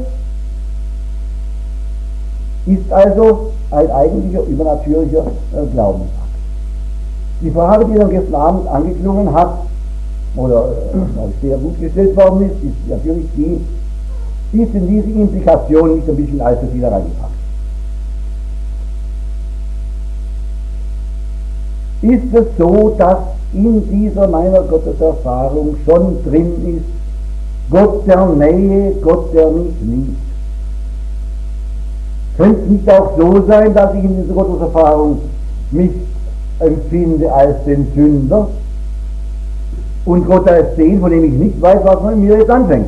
ist also ein eigentlicher übernatürlicher Glaubensakt. Die Frage, die dann gestern Abend angeklungen hat, oder sehr gut gestellt worden ist natürlich die, ist in diese Implikation nicht ein bisschen allzu viel reingepackt. Ist es so, dass in dieser meiner Gotteserfahrung schon drin ist, Gott der Nähe, Gott der mich liebt? Könnte es nicht auch so sein, dass ich in dieser Gotteserfahrung mich empfinde als den Sünder und Gott als den, von dem ich nicht weiß, was man mit mir jetzt anfängt?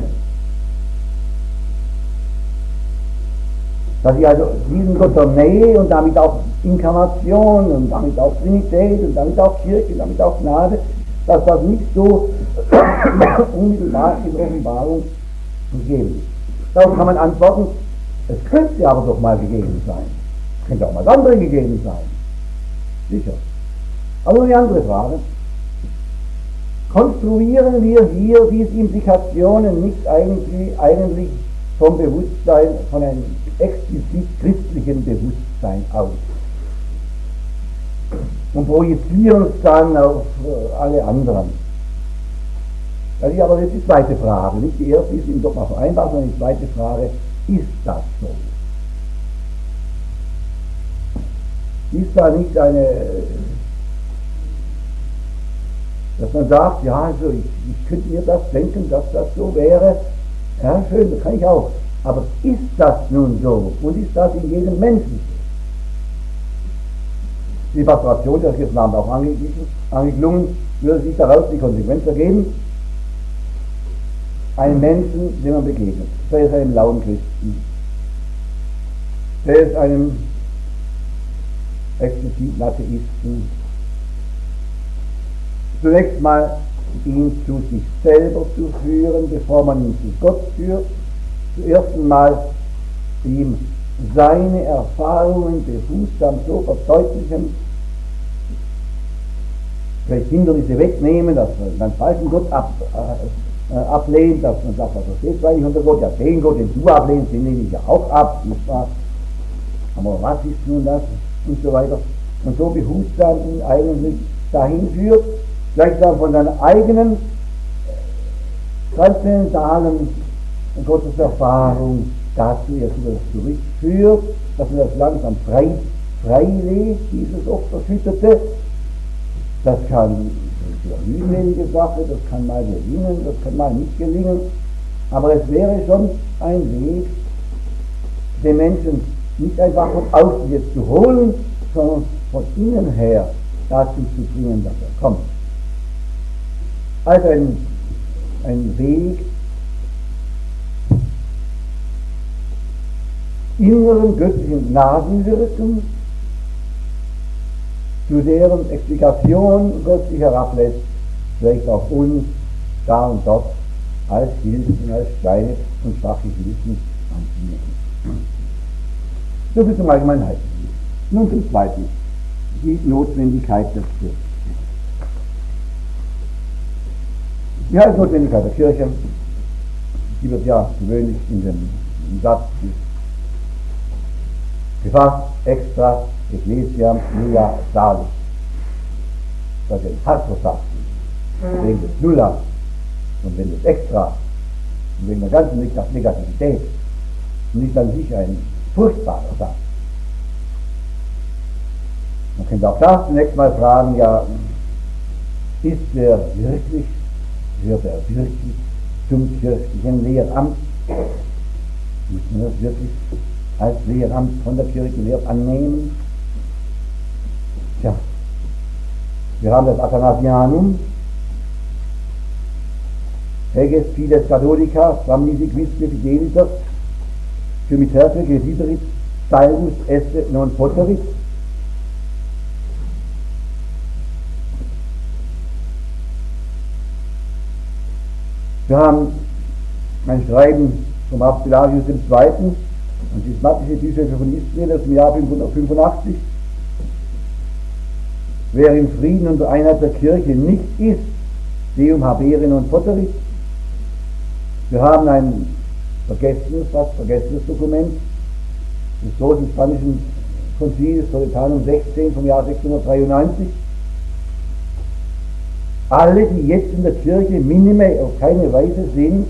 Dass ich also diesen Gott der Nähe und damit auch Inkarnation und damit auch Trinität und damit auch Kirche und damit auch Gnade, dass das nicht so unmittelbar in Offenbarung gegeben ist. Darauf kann man antworten, es könnte aber doch mal gegeben sein. Es könnte auch mal andere gegeben sein. Sicher. Aber nur eine andere Frage. Konstruieren wir hier diese Implikationen nicht eigentlich vom Bewusstsein, von einem explizit christlichen Bewusstsein aus und projizieren es dann auf alle anderen? Das ist aber jetzt die zweite Frage, nicht die erste ist im Dogma vereinbar, sondern die zweite Frage, ist das so? Ist da nicht eine, dass man sagt, ja, also ich könnte mir das denken, dass das so wäre, ja schön, das kann ich auch, aber ist das nun so und ist das in jedem Menschen so? Die Pastration, das gestern Abend auch angeklungen, würde sich daraus die Konsequenz ergeben, einen Menschen, dem man begegnet, sei es einem lauen Christen, sei es einem expliziten Atheisten, zunächst mal ihn zu sich selber zu führen, bevor man ihn zu Gott führt, zuerst einmal ihm seine Erfahrungen behutsam so verdeutlichen, vielleicht Hindernisse wegnehmen, dass man einen falschen Gott ablehnt, dass man sagt, was versteht zwar nicht unter Gott, ja den Gott, den du ablehnst, den nehme ich ja auch ab, nicht wahr? Aber was ist nun das? Und so weiter. Und so behutsam ihn eigentlich dahin führt, gleichsam von seiner eigenen transzendentalen Gotteserfahrung dazu erst wieder zurückführt, dass man das langsam freilegt, dieses Opferschüttete. Das kann eine mühselige Sache, das kann mal gelingen, das kann mal nicht gelingen, aber es wäre schon ein Weg, den Menschen nicht einfach von außen jetzt zu holen, sondern von innen her dazu zu bringen, dass er kommt. Also ein Weg, inneren göttlichen Gnadenwirken, zu deren Explikation Gott sich herablässt, vielleicht auf uns da und dort als Hilfen, als kleine und schwache Hilfen anzunehmen. So viel zum Allgemeinheit. Nun zum Zweiten, die Notwendigkeit der Kirche. Die Notwendigkeit der Kirche, die wird ja gewöhnlich in dem Satz gefasst, extra Ecclesia nulla salis. Das ist ein harter Satz, wegen des Nulla und wegen des Extra und wegen der ganzen Negativität und nicht an sich ein furchtbarer Satz. Man könnte auch das zunächst mal fragen, ja, gehört er wirklich zum kirchlichen Lehramt? Muss man das wirklich als Lehramt von der Kirchenlehre annehmen? Tja, wir haben das Athanasianum, Reges fides Catholica, Samnisi quisque fideliter, Cumiterque residerit, salvus esse non poterit. Wir haben ein Schreiben vom Papst Pelagius II. An schismatische Bischöfe von Israel aus dem Jahr 585. Wer im Frieden und der Einheit der Kirche nicht ist, Deum habere non poterit. Wir haben ein fast vergessenes Dokument des großen spanischen Konzils, Toletanum 16 vom Jahr 693. Alle, die jetzt in der Kirche minime auf keine Weise sind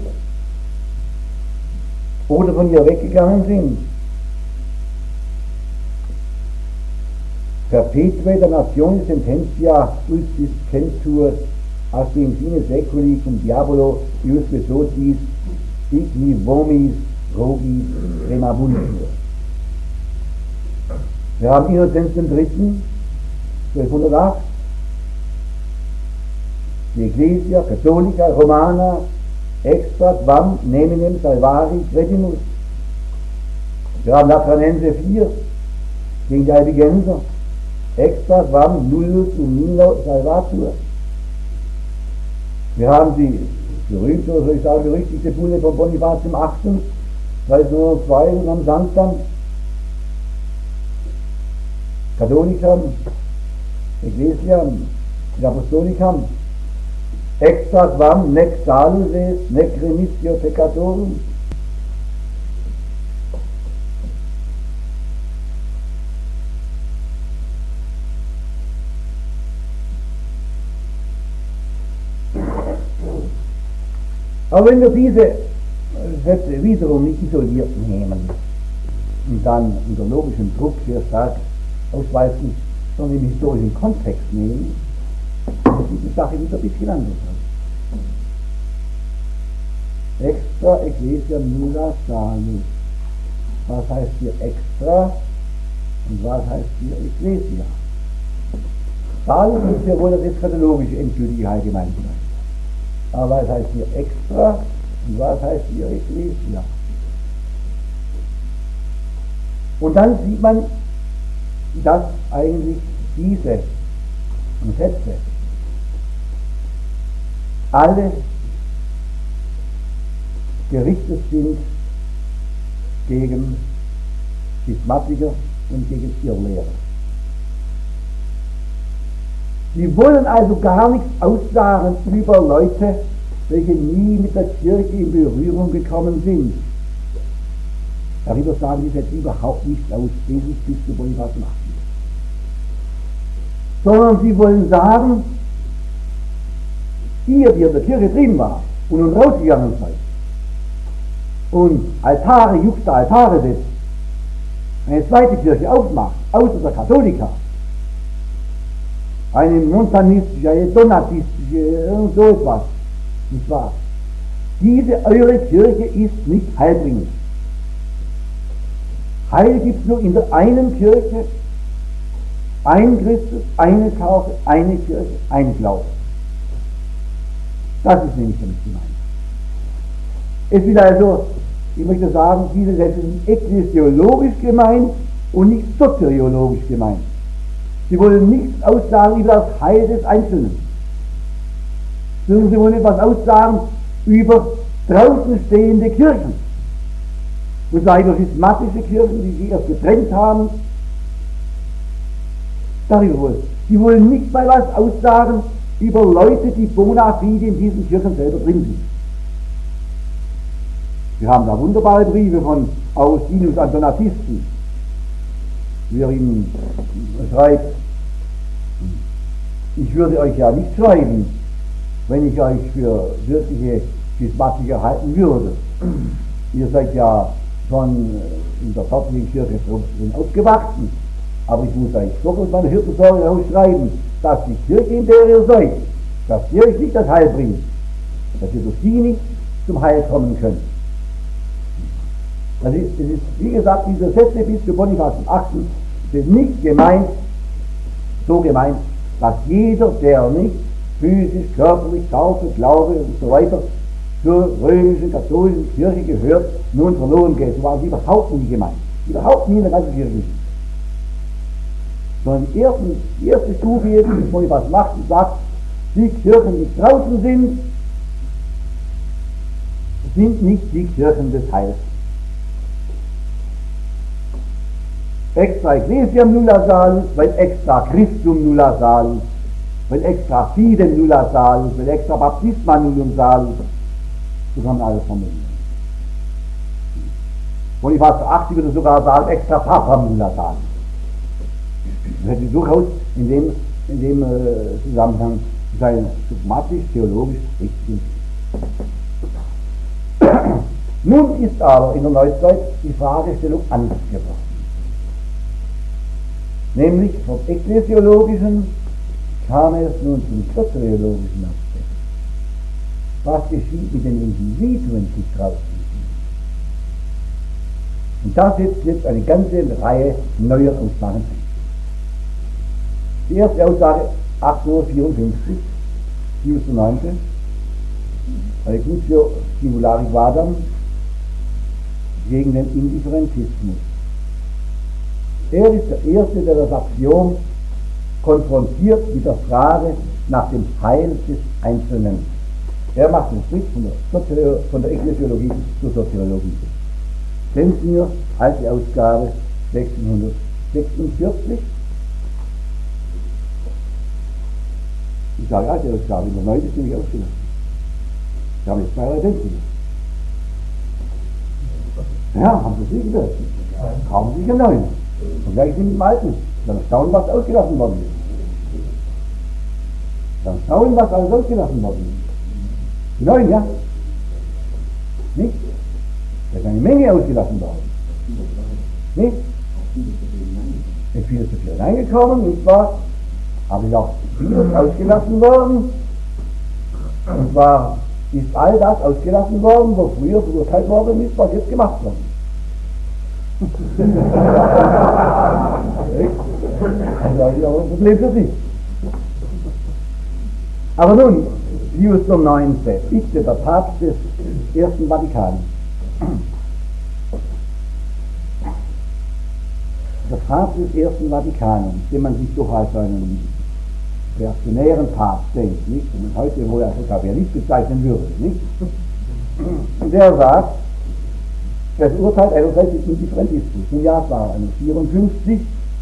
oder von ihr weggegangen sind, perpetue damnatione sententia ultis centur in fine seculi cum diabolo iusque sotis igni vomis rogis remabuntur. Wir haben Innozenz III. 1208, die Ecclesia Catholica Romana extra quam neminem salvari credimus. Wir haben Latranense IV gegen die Albigenser extra quam nullus umnino salvatur. Wir haben die berühmte, oder soll ich sagen, berüchtigte Bulle von Bonifaz dem 8. 1302 und am Sanctam Catholicam, Ecclesiam, Apostolicam, extra quam nec salus est, nec remissio peccatorum. Aber wenn wir diese Sätze wiederum nicht isoliert nehmen und dann unter logischem Druck sehr stark ausweisen, sondern im historischen Kontext nehmen, dann sieht die Sache wieder ein bisschen anders aus. Extra Ecclesia nulla salus. Was heißt hier extra und was heißt hier Ecclesia? Salus ist ja wohl das eschatologische endgültige Allgemeinheit. Aber was heißt hier extra und was heißt hier Ecclesia? Und dann sieht man, dass eigentlich diese Sätze alle gerichtet sind gegen Schismatiker und gegen Irrlehrer. Sie wollen also gar nichts aussagen über Leute, welche nie mit der Kirche in Berührung gekommen sind. Darüber sagen sie jetzt überhaupt nichts aus, Jesus bis zu Bonifaz dem 8. Sondern sie wollen sagen, ihr, die in der Kirche drin war und nun rausgegangen seid und Altare, juxta Altare setzt, eine zweite Kirche aufmacht, außer der Katholika, eine montanistische, eine donatistische, irgend so etwas, nicht wahr? Diese eure Kirche ist nicht heilbringend. Heil gibt es nur in der einen Kirche, ein Christus, eine Taufe, eine Kirche, ein Glaube. Das ist nämlich damit gemeint. Es will also, ich möchte sagen, diese Sätze sind ekklesiologisch gemeint und nicht soteriologisch gemeint. Sie wollen nichts aussagen über das Heil des Einzelnen, sondern sie wollen etwas aussagen über draußen stehende Kirchen. Und zwar über schismatische Kirchen, die sich erst getrennt haben. Darüber wollen. Sie wollen nicht mal was aussagen über Leute, die bona fide in diesen Kirchen selber drin sind. Wir haben da wunderbare Briefe von Augustinus an Donatisten, wie er ihnen schreibt: Ich würde euch ja nicht schreiben, wenn ich euch für wirkliche Schismatiker halten würde. Ihr seid ja schon in der dortigen Kirche schon aufgewachsen, aber ich muss euch doch aus meiner Hirtensorge herausschreiben, dass die Kirche, in der ihr seid, dass sie euch nicht das Heil bringt, dass ihr durch sie nicht zum Heil kommen könnt. Es ist, wie gesagt, diese Sätze bis zu Bonifaz dem 8. sind nicht gemeint, so gemeint, dass jeder, der nicht physisch, körperlich, Taufe, Glaube und so weiter zur römischen, katholischen Kirche gehört, nun verloren geht. So war es überhaupt nie gemeint. Überhaupt nie in der ganzen Kirche nicht. Sondern die erste Stufe jetzt, die Bonifaz macht, und sagt, die Kirchen, die draußen sind, sind nicht die Kirchen des Heils. Extra Ecclesiam nulla salus, weil extra Christum nulla salus, weil extra Fidem nulla salus, weil extra Baptisma nullum salus, so kann man alles formulieren. Bonifaz der 80 würde sogar sagen, extra Papam nulla salus. Das hätte durchaus in dem Zusammenhang sein dogmatisch-theologisch richtig. Nun ist aber in der Neuzeit die Fragestellung anders geworden. Nämlich vom ekklesiologischen kam es nun zum soteriologischen Aspekt. Was geschieht mit den Individuen, die draußen sind? Und da setzt jetzt eine ganze Reihe neuer Aussagen ein. Die erste Aussage 1854, Pius IX, Aegutio Singulari Vadam, gegen den Indifferentismus. Er ist der Erste, der das Axiom konfrontiert mit der Frage nach dem Heil des Einzelnen. Er macht den Schritt von der Ekklesiologie zur Soteriologie. Stensinger, alte Ausgabe, 1646. Ich sage alte Ausgabe, in der neuen ist nämlich ausgelassen. Wir haben jetzt 2 Stensinger. Ja, haben Sie sicher. Kaufen Sie einen neuen. Und gleich sind mit dem Alten. Dann staunen, was ausgelassen worden ist. Dann staunen, was alles ausgelassen worden ist. Die neuen, ja? Nicht? Da ist eine Menge ausgelassen worden. Nicht? Es ist vieles zu viel reingekommen, nicht wahr? Aber es ist auch vieles ausgelassen worden. Und zwar ist all das ausgelassen worden, wo früher verurteilt worden ist, was jetzt gemacht worden ist. Also ist auch ein Problem für sich. Aber nun, Pius IX, bitte der Papst des Ersten Vatikan. Der Papst des Ersten Vatikanums, den man sich doch als einen reaktionären Papst denkt, nicht? Und man heute wohl als Sozialist bezeichnen würde, nicht? Und der sagt, er verurteilt einerseits den Indifferentismus. Im Jahr war 54,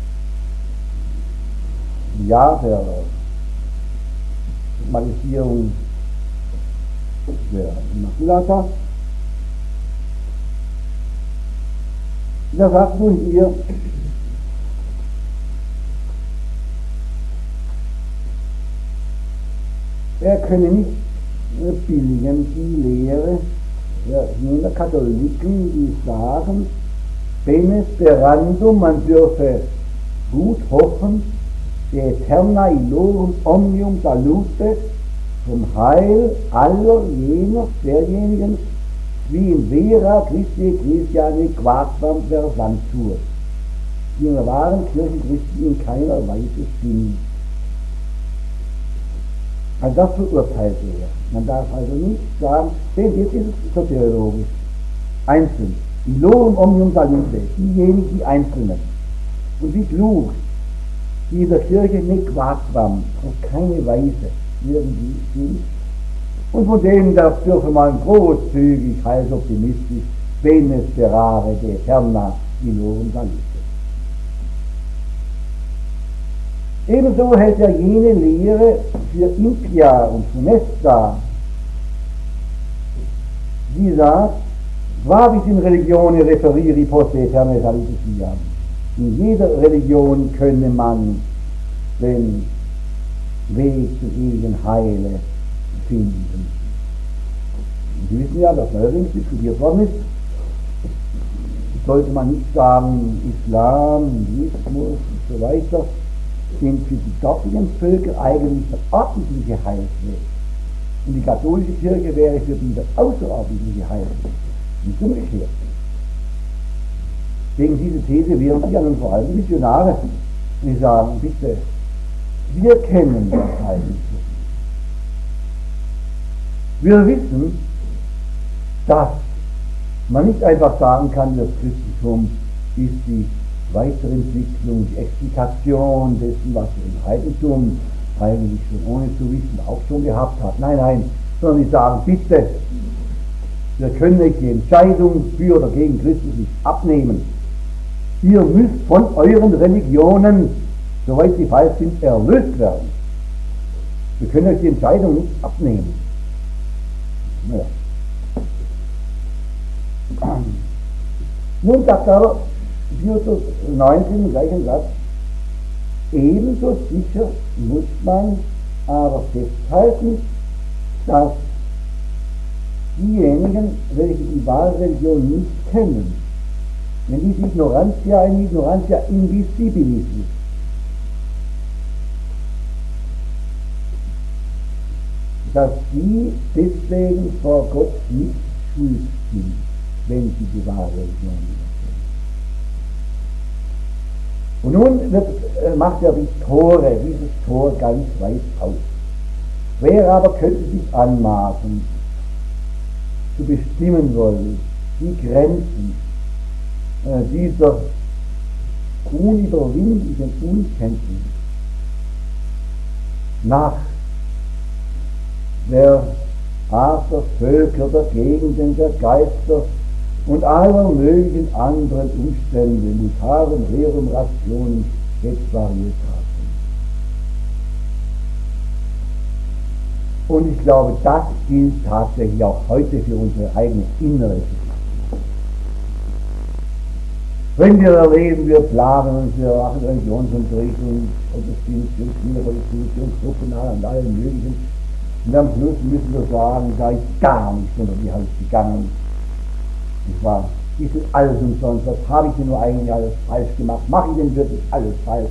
im Jahr der Normalisierung der Immaculata. Da sagt nun hier, er könne nicht billigen die Lehre der Katholiken, die sagen, bene sperandum, man dürfe gut hoffen, de aeterna illorum omnium salute, vom Heil aller jener, derjenigen, wie in vera Christi Ecclesiae quatquam versantur, die in der wahren Kirche Christi in keiner Weise sind. Also das verurteilt er. Man darf also nicht sagen, denn jetzt ist es soteriologisch. Einzeln. Illorum omnium salute, diejenigen, die Einzelnen. Und wie klug, die in der Kirche nicht quatquam, auf keine Weise irgendwie sind. Und von denen dürfe man großzügig, heilsoptimistisch, bene sperare de aeterna illorum salute. Ebenso hält er jene Lehre für impia und funesta, die sagt, quavis in religione referiri posse aeterne salute fiam. In jeder Religion könne man den Weg zum ewigen Heile finden. Und Sie wissen ja, dass neuerdings diskutiert worden ist, sollte man nicht sagen, Islam, Hinduismus und so weiter, sind für die dortigen Völker eigentlich der ordentliche Heilsweg. Und die katholische Kirche wäre für die der außerordentliche Heilsweg. Nicht umgekehrt. Gegen diese These wehren sich ja nun vor allem die Missionare. Und die sagen, bitte, wir kennen das Heiligtum. Wir wissen, dass man nicht einfach sagen kann, das Christentum ist die Weiterentwicklung, die Explikation dessen, was wir im Heidentum eigentlich schon ohne zu wissen auch schon gehabt hat. Nein, nein, sondern die sagen, bitte, Wir können euch die Entscheidung für oder gegen Christus nicht abnehmen. Ihr müsst von euren Religionen, soweit sie falsch sind, erlöst werden. Wir können euch die Entscheidung nicht abnehmen. Ja. Nun sagt aber Pius 19 im gleichen Satz, ebenso sicher muss man aber festhalten, dass diejenigen, welche die wahre Religion nicht kennen, wenn diese Ignorantia eine Ignorantia invisibilis ist, dass sie deswegen vor Gott nicht schuld sind, wenn sie die wahre Religion nicht kennen. Und nun macht er dieses Tor ganz weit auf. Wer aber könnte sich anmaßen, zu bestimmen wollen, die Grenzen dieser unüberwindlichen Unkenntnis nach der Art der Völker, der Gegenden, der Geister und aller möglichen anderen Umstände, Mutarum, Rerum, Rationem, et Varietatem. Und ich glaube, das gilt tatsächlich auch heute für unsere eigene innere Sicht. Wenn wir erleben, wir planen und wir machen Religionsunterricht und Kinderpolitik, und allen möglichen, und am Schluss müssen wir sagen, da ist gar nichts unter die Haut gegangen. Ist alles umsonst, was habe ich denn nur eigentlich alles falsch gemacht? Mache ich denn wirklich alles falsch?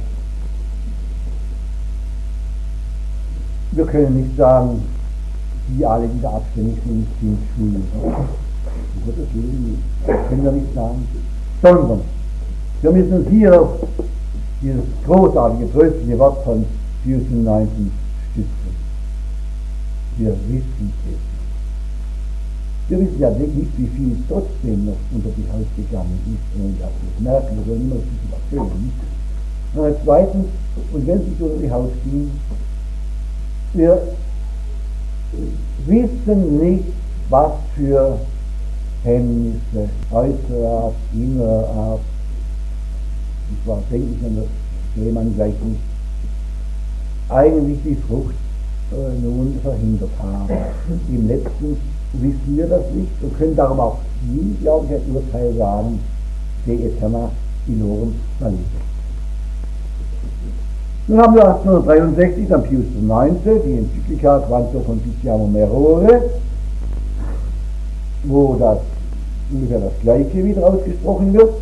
Wir können nicht sagen, die alle, die da abständig sind schuldig. Um Gottes Willen, das können wir nicht sagen. Sondern wir müssen uns hier auf dieses großartige, tröstliche Wort von Pius 19 stützen. Wir wissen es. Wir wissen ja nicht, wie viel trotzdem noch unter die Haut gegangen ist, und das merken wir immer ein bisschen was. Zweitens, und wenn es nicht unter die Haut ging, wir wissen nicht, was für Hemmnisse äußerer Art, innerer Art, und zwar denke ich an das Seemann gleich nicht, eigentlich die Frucht nun verhindert haben. Im letzten wissen wir das nicht und können darum auch nie, glaube ich, ein Urteil sagen, de eterna illorum valide. Nun haben wir 1863 dann Pius IX, die Enzyklika Quanto Confitiamo Merore, wo das ungefähr das Gleiche wieder ausgesprochen wird.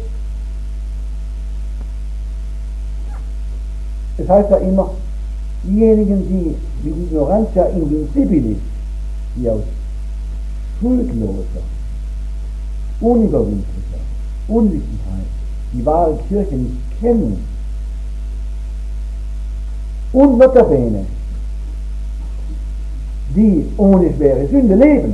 Es heißt ja immer, diejenigen, die mit Ignorantia invincibilis, die aus schuldloser, unüberwindlicher Unwissenheit die wahre Kirche nicht kennen und notabene, die ohne schwere Sünde leben,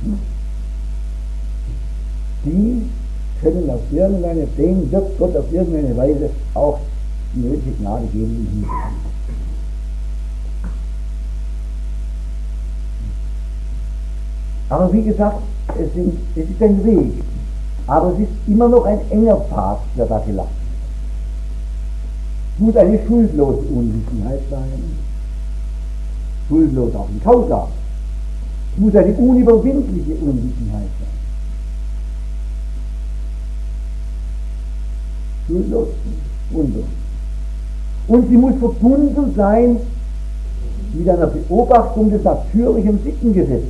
die können auf irgendeine, denen wird Gott auf irgendeine Weise auch die nötige Gnade geben, die Aber wie gesagt, es ist ein Weg, aber es ist immer noch ein enger Pfad, der da gelassen ist. Es muss eine schuldlose Unwissenheit sein, schuldlos auch in Causa. Es muss eine unüberwindliche Unwissenheit sein. Schuldlos, unbewusst. Und sie muss verbunden sein mit einer Beobachtung des natürlichen Sittengesetzes.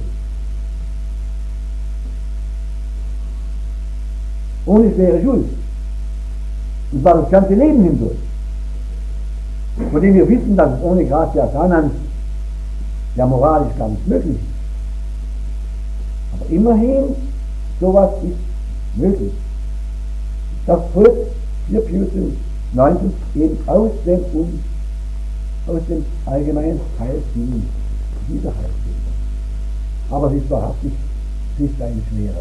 Ohne schwere Schuld. Und zwar das ganze Leben hindurch. Von dem wir wissen, dass es ohne Gratia Sanans ja moralisch gar nicht möglich ist. Aber immerhin, sowas ist möglich. Das folgt hier Pius 19 eben aus dem allgemeinen Heilswillen dieser Heilswillen. Aber es ist wahrhaftig, es ist ein schwerer.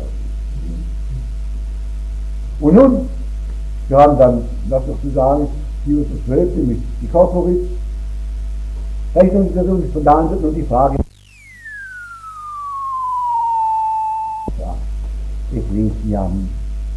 Und nun, wir haben dann, das noch zu sagen, Pius XII. Mit die Corporis, Rechnungssituation, von da an wird nun die Frage, Ecclesiam.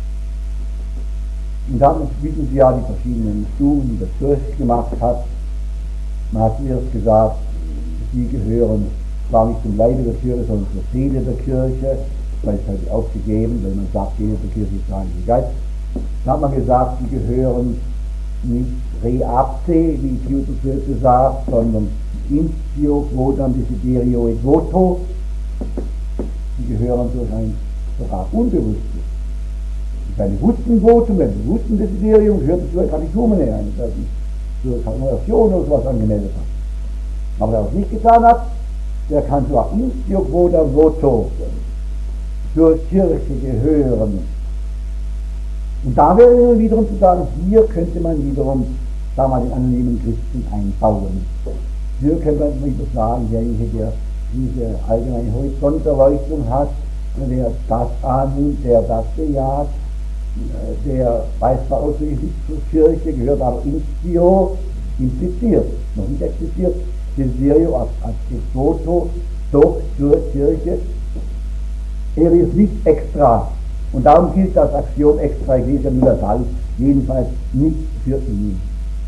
Und dann wissen Sie ja die verschiedenen Stufen, die das durchgemacht hat. Man hat zuerst gesagt, sie gehören zwar nicht zum Leibe der Kirche, sondern zur Seele der Kirche, weil es halt aufgegeben, wenn man sagt, Seele der Kirche ist der Heilige Geist. Dann hat man gesagt, sie gehören nicht re apte, wie Pius XII sagt, sondern instio quodam desiderio et voto. Sie gehören durch ein sogar Unbewusstes. Bei bewussten Votum, bei bewussten Desiderium gehört es zu der Katechumen ein, das heißt zur Konversion oder sowas angemeldet hat. Aber wer das nicht getan hat, der kann zwar instio quodam voto zur Kirche gehören. Und da wäre nun wiederum zu sagen, hier könnte man wiederum, sagen wir mal, den anonymen Christen einbauen. Hier könnte man wieder sagen, derjenige, der diese allgemeine Horizonterleuchtung hat, der das annimmt, der das bejaht, der weiß zwar ausdrücklich nicht zur Kirche, gehört aber instio, impliziert, noch nicht expliziert, desiderio als voto, doch zur Kirche. Er ist nicht extra. Und darum gilt das Axiom extra ecclesia universalis, jedenfalls nicht für ihn.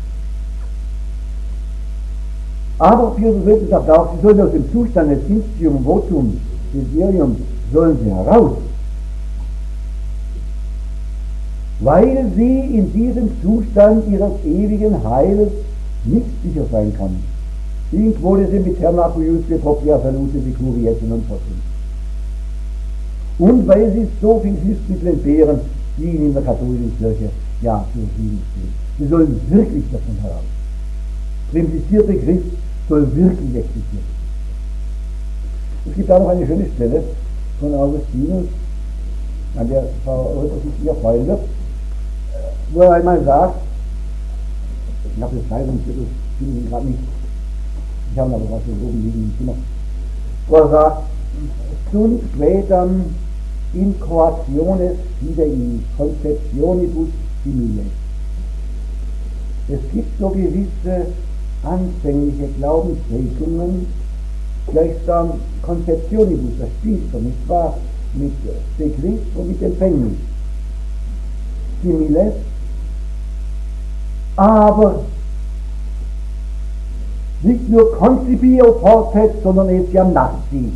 Aber Pius XII sagt auch, sie sollen aus dem Zustand des instium votum desiderium sollen sie heraus, weil sie in diesem Zustand ihres ewigen Heiles nicht sicher sein kann. In quod sempiterna cuiusque propria salute securi et non possunt. Und weil sie so viel Hilfsmittel entbehren, die ihnen in der katholischen Kirche ja zur Verfügung stehen. Sie sollen wirklich davon heraus. Der implizierte Christ soll wirklich existieren. Es gibt da noch eine schöne Stelle von Augustinus, an der Frau Rötter sich hier freuen wird, wo er einmal sagt, ich habe das Zeitung, das finde ich gerade nicht, ich habe aber was hier oben liegen im Zimmer, wo er sagt, sunt quedam incoationes fidei conceptionibus simile. Es gibt so gewisse anfängliche Glaubensregungen, gleichsam Konzeptionibus, das spielt so, nicht wahr, mit Begriff und mit Empfängnis. Similes, aber nicht nur concipio portet, sondern etiam nasci.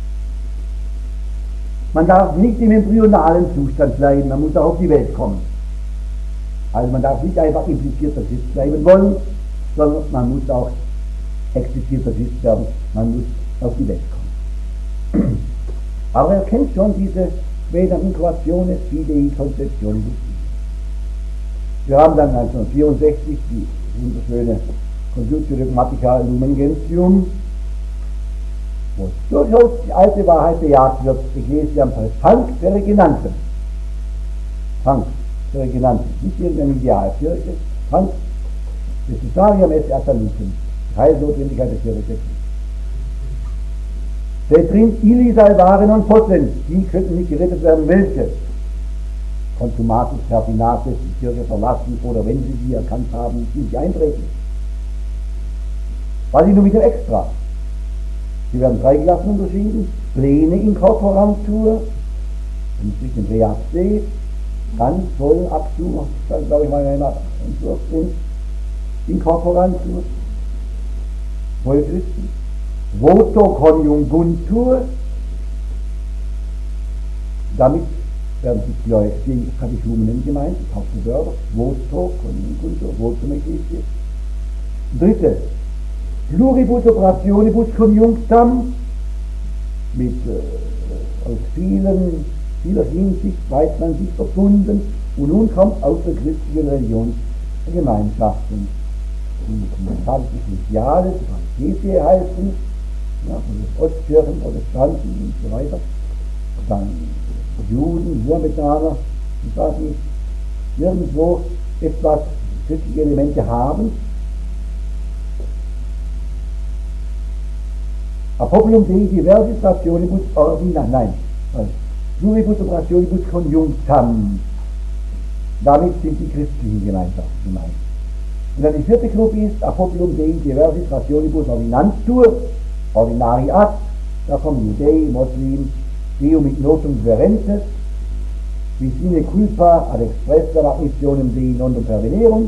Man darf nicht im embryonalen Zustand bleiben, man muss auch auf die Welt kommen. Also man darf nicht einfach implizierter Christ bleiben wollen, sondern man muss auch explizierter Christ werden, man muss auf die Welt kommen. Aber er kennt schon diese Quedam incoationes fidei conceptionibus. Wir haben dann 1964 die wunderschöne Conductio Dogmatica Lumen Gentium, wo durchaus die alte Wahrheit bejaht wird, Ecclesiam Fanc Peregrinanten. Fanc Peregrinanten, nicht irgendeine Idealkirche, Fanc Necessariam esse Atalutum, die Heilnotwendigkeit der Kirche. Vetrin illi salvare non potent, die könnten nicht gerettet werden, welche? Consumatus pertinatis, die Kirche verlassen, oder wenn sie erkannt haben, nicht eintreten. Was ist nun mit dem Extra? Sie werden drei Klassen unterschieden, Plene incorporantur, wenn sich den Reat seht, ganz voll abzu, das glaube ich mal in einer Entwurf drin, incorporantur, Vollchristen, voto conjunguntur, damit werden die Katechumen gemeint, die Hauptwörter, voto conjunguntur, votum ecclesiae. Dritte, pluribus operationibus conjunctam, mit aus vieler Hinsicht weiß man sich verbunden, und nun kommt aus der christlichen Religion Gemeinschaften, die Ecclesiales, Ecclesiae heißen, ja, von den Ostkirchen, Protestanten und so weiter, dann Juden, Mohammedaner, ich weiß nicht, irgendwo etwas christliche Elemente haben. A populum Dei diversis rationibus ordina, nein, pluribus operationibus conjunctam. Damit sind die christlichen Gemeinschaften gemeint. Und dann die vierte Gruppe ist a populum Dei diversis rationibus ordinantur, ordinariat, da kommen Judäi, Moslem, Deum ignotum verentes, wie sine culpa ad expressa admissionem Dei non pervenerunt,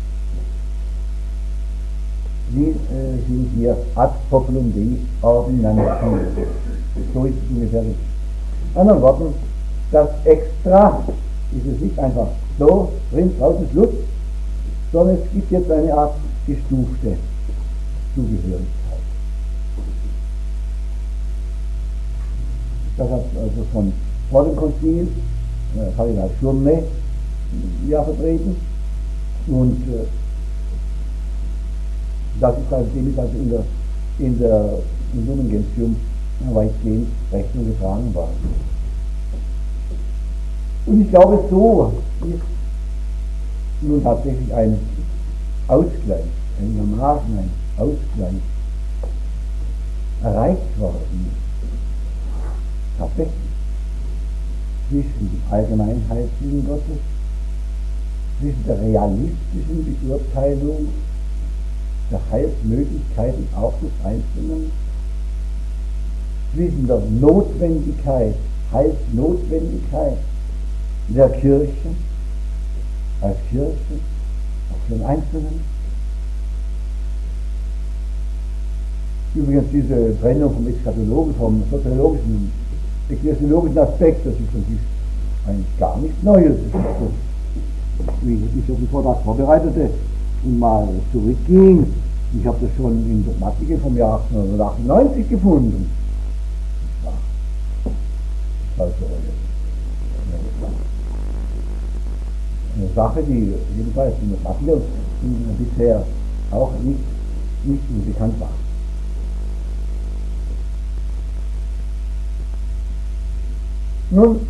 sie sind hier ad populum Dei ordinanti. So ist es ungefähr. In anderen Worten, das Extra ist es nicht einfach so, drin, draußen Schluss, sondern es gibt jetzt eine Art gestufte Zugehörigkeit. Das hat also von vor dem Konzil Kardinal Schurne ja vertreten und das ist also, dem ist also im Lumen Gentium weitgehend Rechnung getragen worden. Und ich glaube, so ist nun tatsächlich ein Ausgleich, einigermaßen ein Ausgleich erreicht worden, tatsächlich zwischen dem allgemeinen Heilswillen Gottes, zwischen der realistischen Beurteilung der Heilsmöglichkeiten auch des Einzelnen, zwischen der Notwendigkeit, Heilsnotwendigkeit der Kirche, als Kirche, auch für den Einzelnen. Übrigens diese Trennung vom Eschatologen, vom soziologischen, ekklesiologischen Aspekt, das ist natürlich eigentlich gar nichts Neues. Wie ich auf den Vortrag vorbereitete und mal zurückging, ich habe das schon in Dogmatiken vom Jahr 1898 gefunden. Also eine Sache, die jedenfalls in Dogmatiker bisher auch nicht unbekannt war. Nun,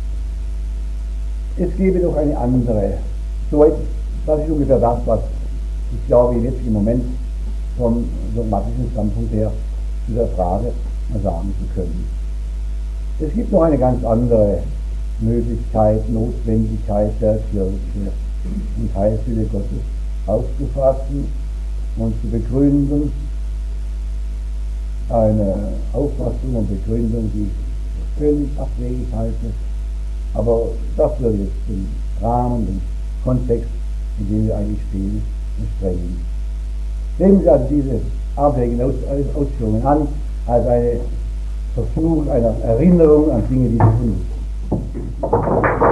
es gäbe noch eine andere, soweit, das ist ungefähr das, was ich glaube, jetzt im Moment vom dogmatischen Standpunkt her zu der Frage sagen zu können. Es gibt noch eine ganz andere Möglichkeit, Notwendigkeit der Kirche und Heilswille Gottes aufzufassen und zu begründen. Eine Auffassung und Begründung, die ich völlig abwegig halte, aber das würde jetzt den Rahmen, den Kontext, in dem wir eigentlich stehen, sprengen. Nehmen Sie also diese abwegigen Ausführungen an, als eine Versuch einer Erinnerung an Dinge, die Sie tun.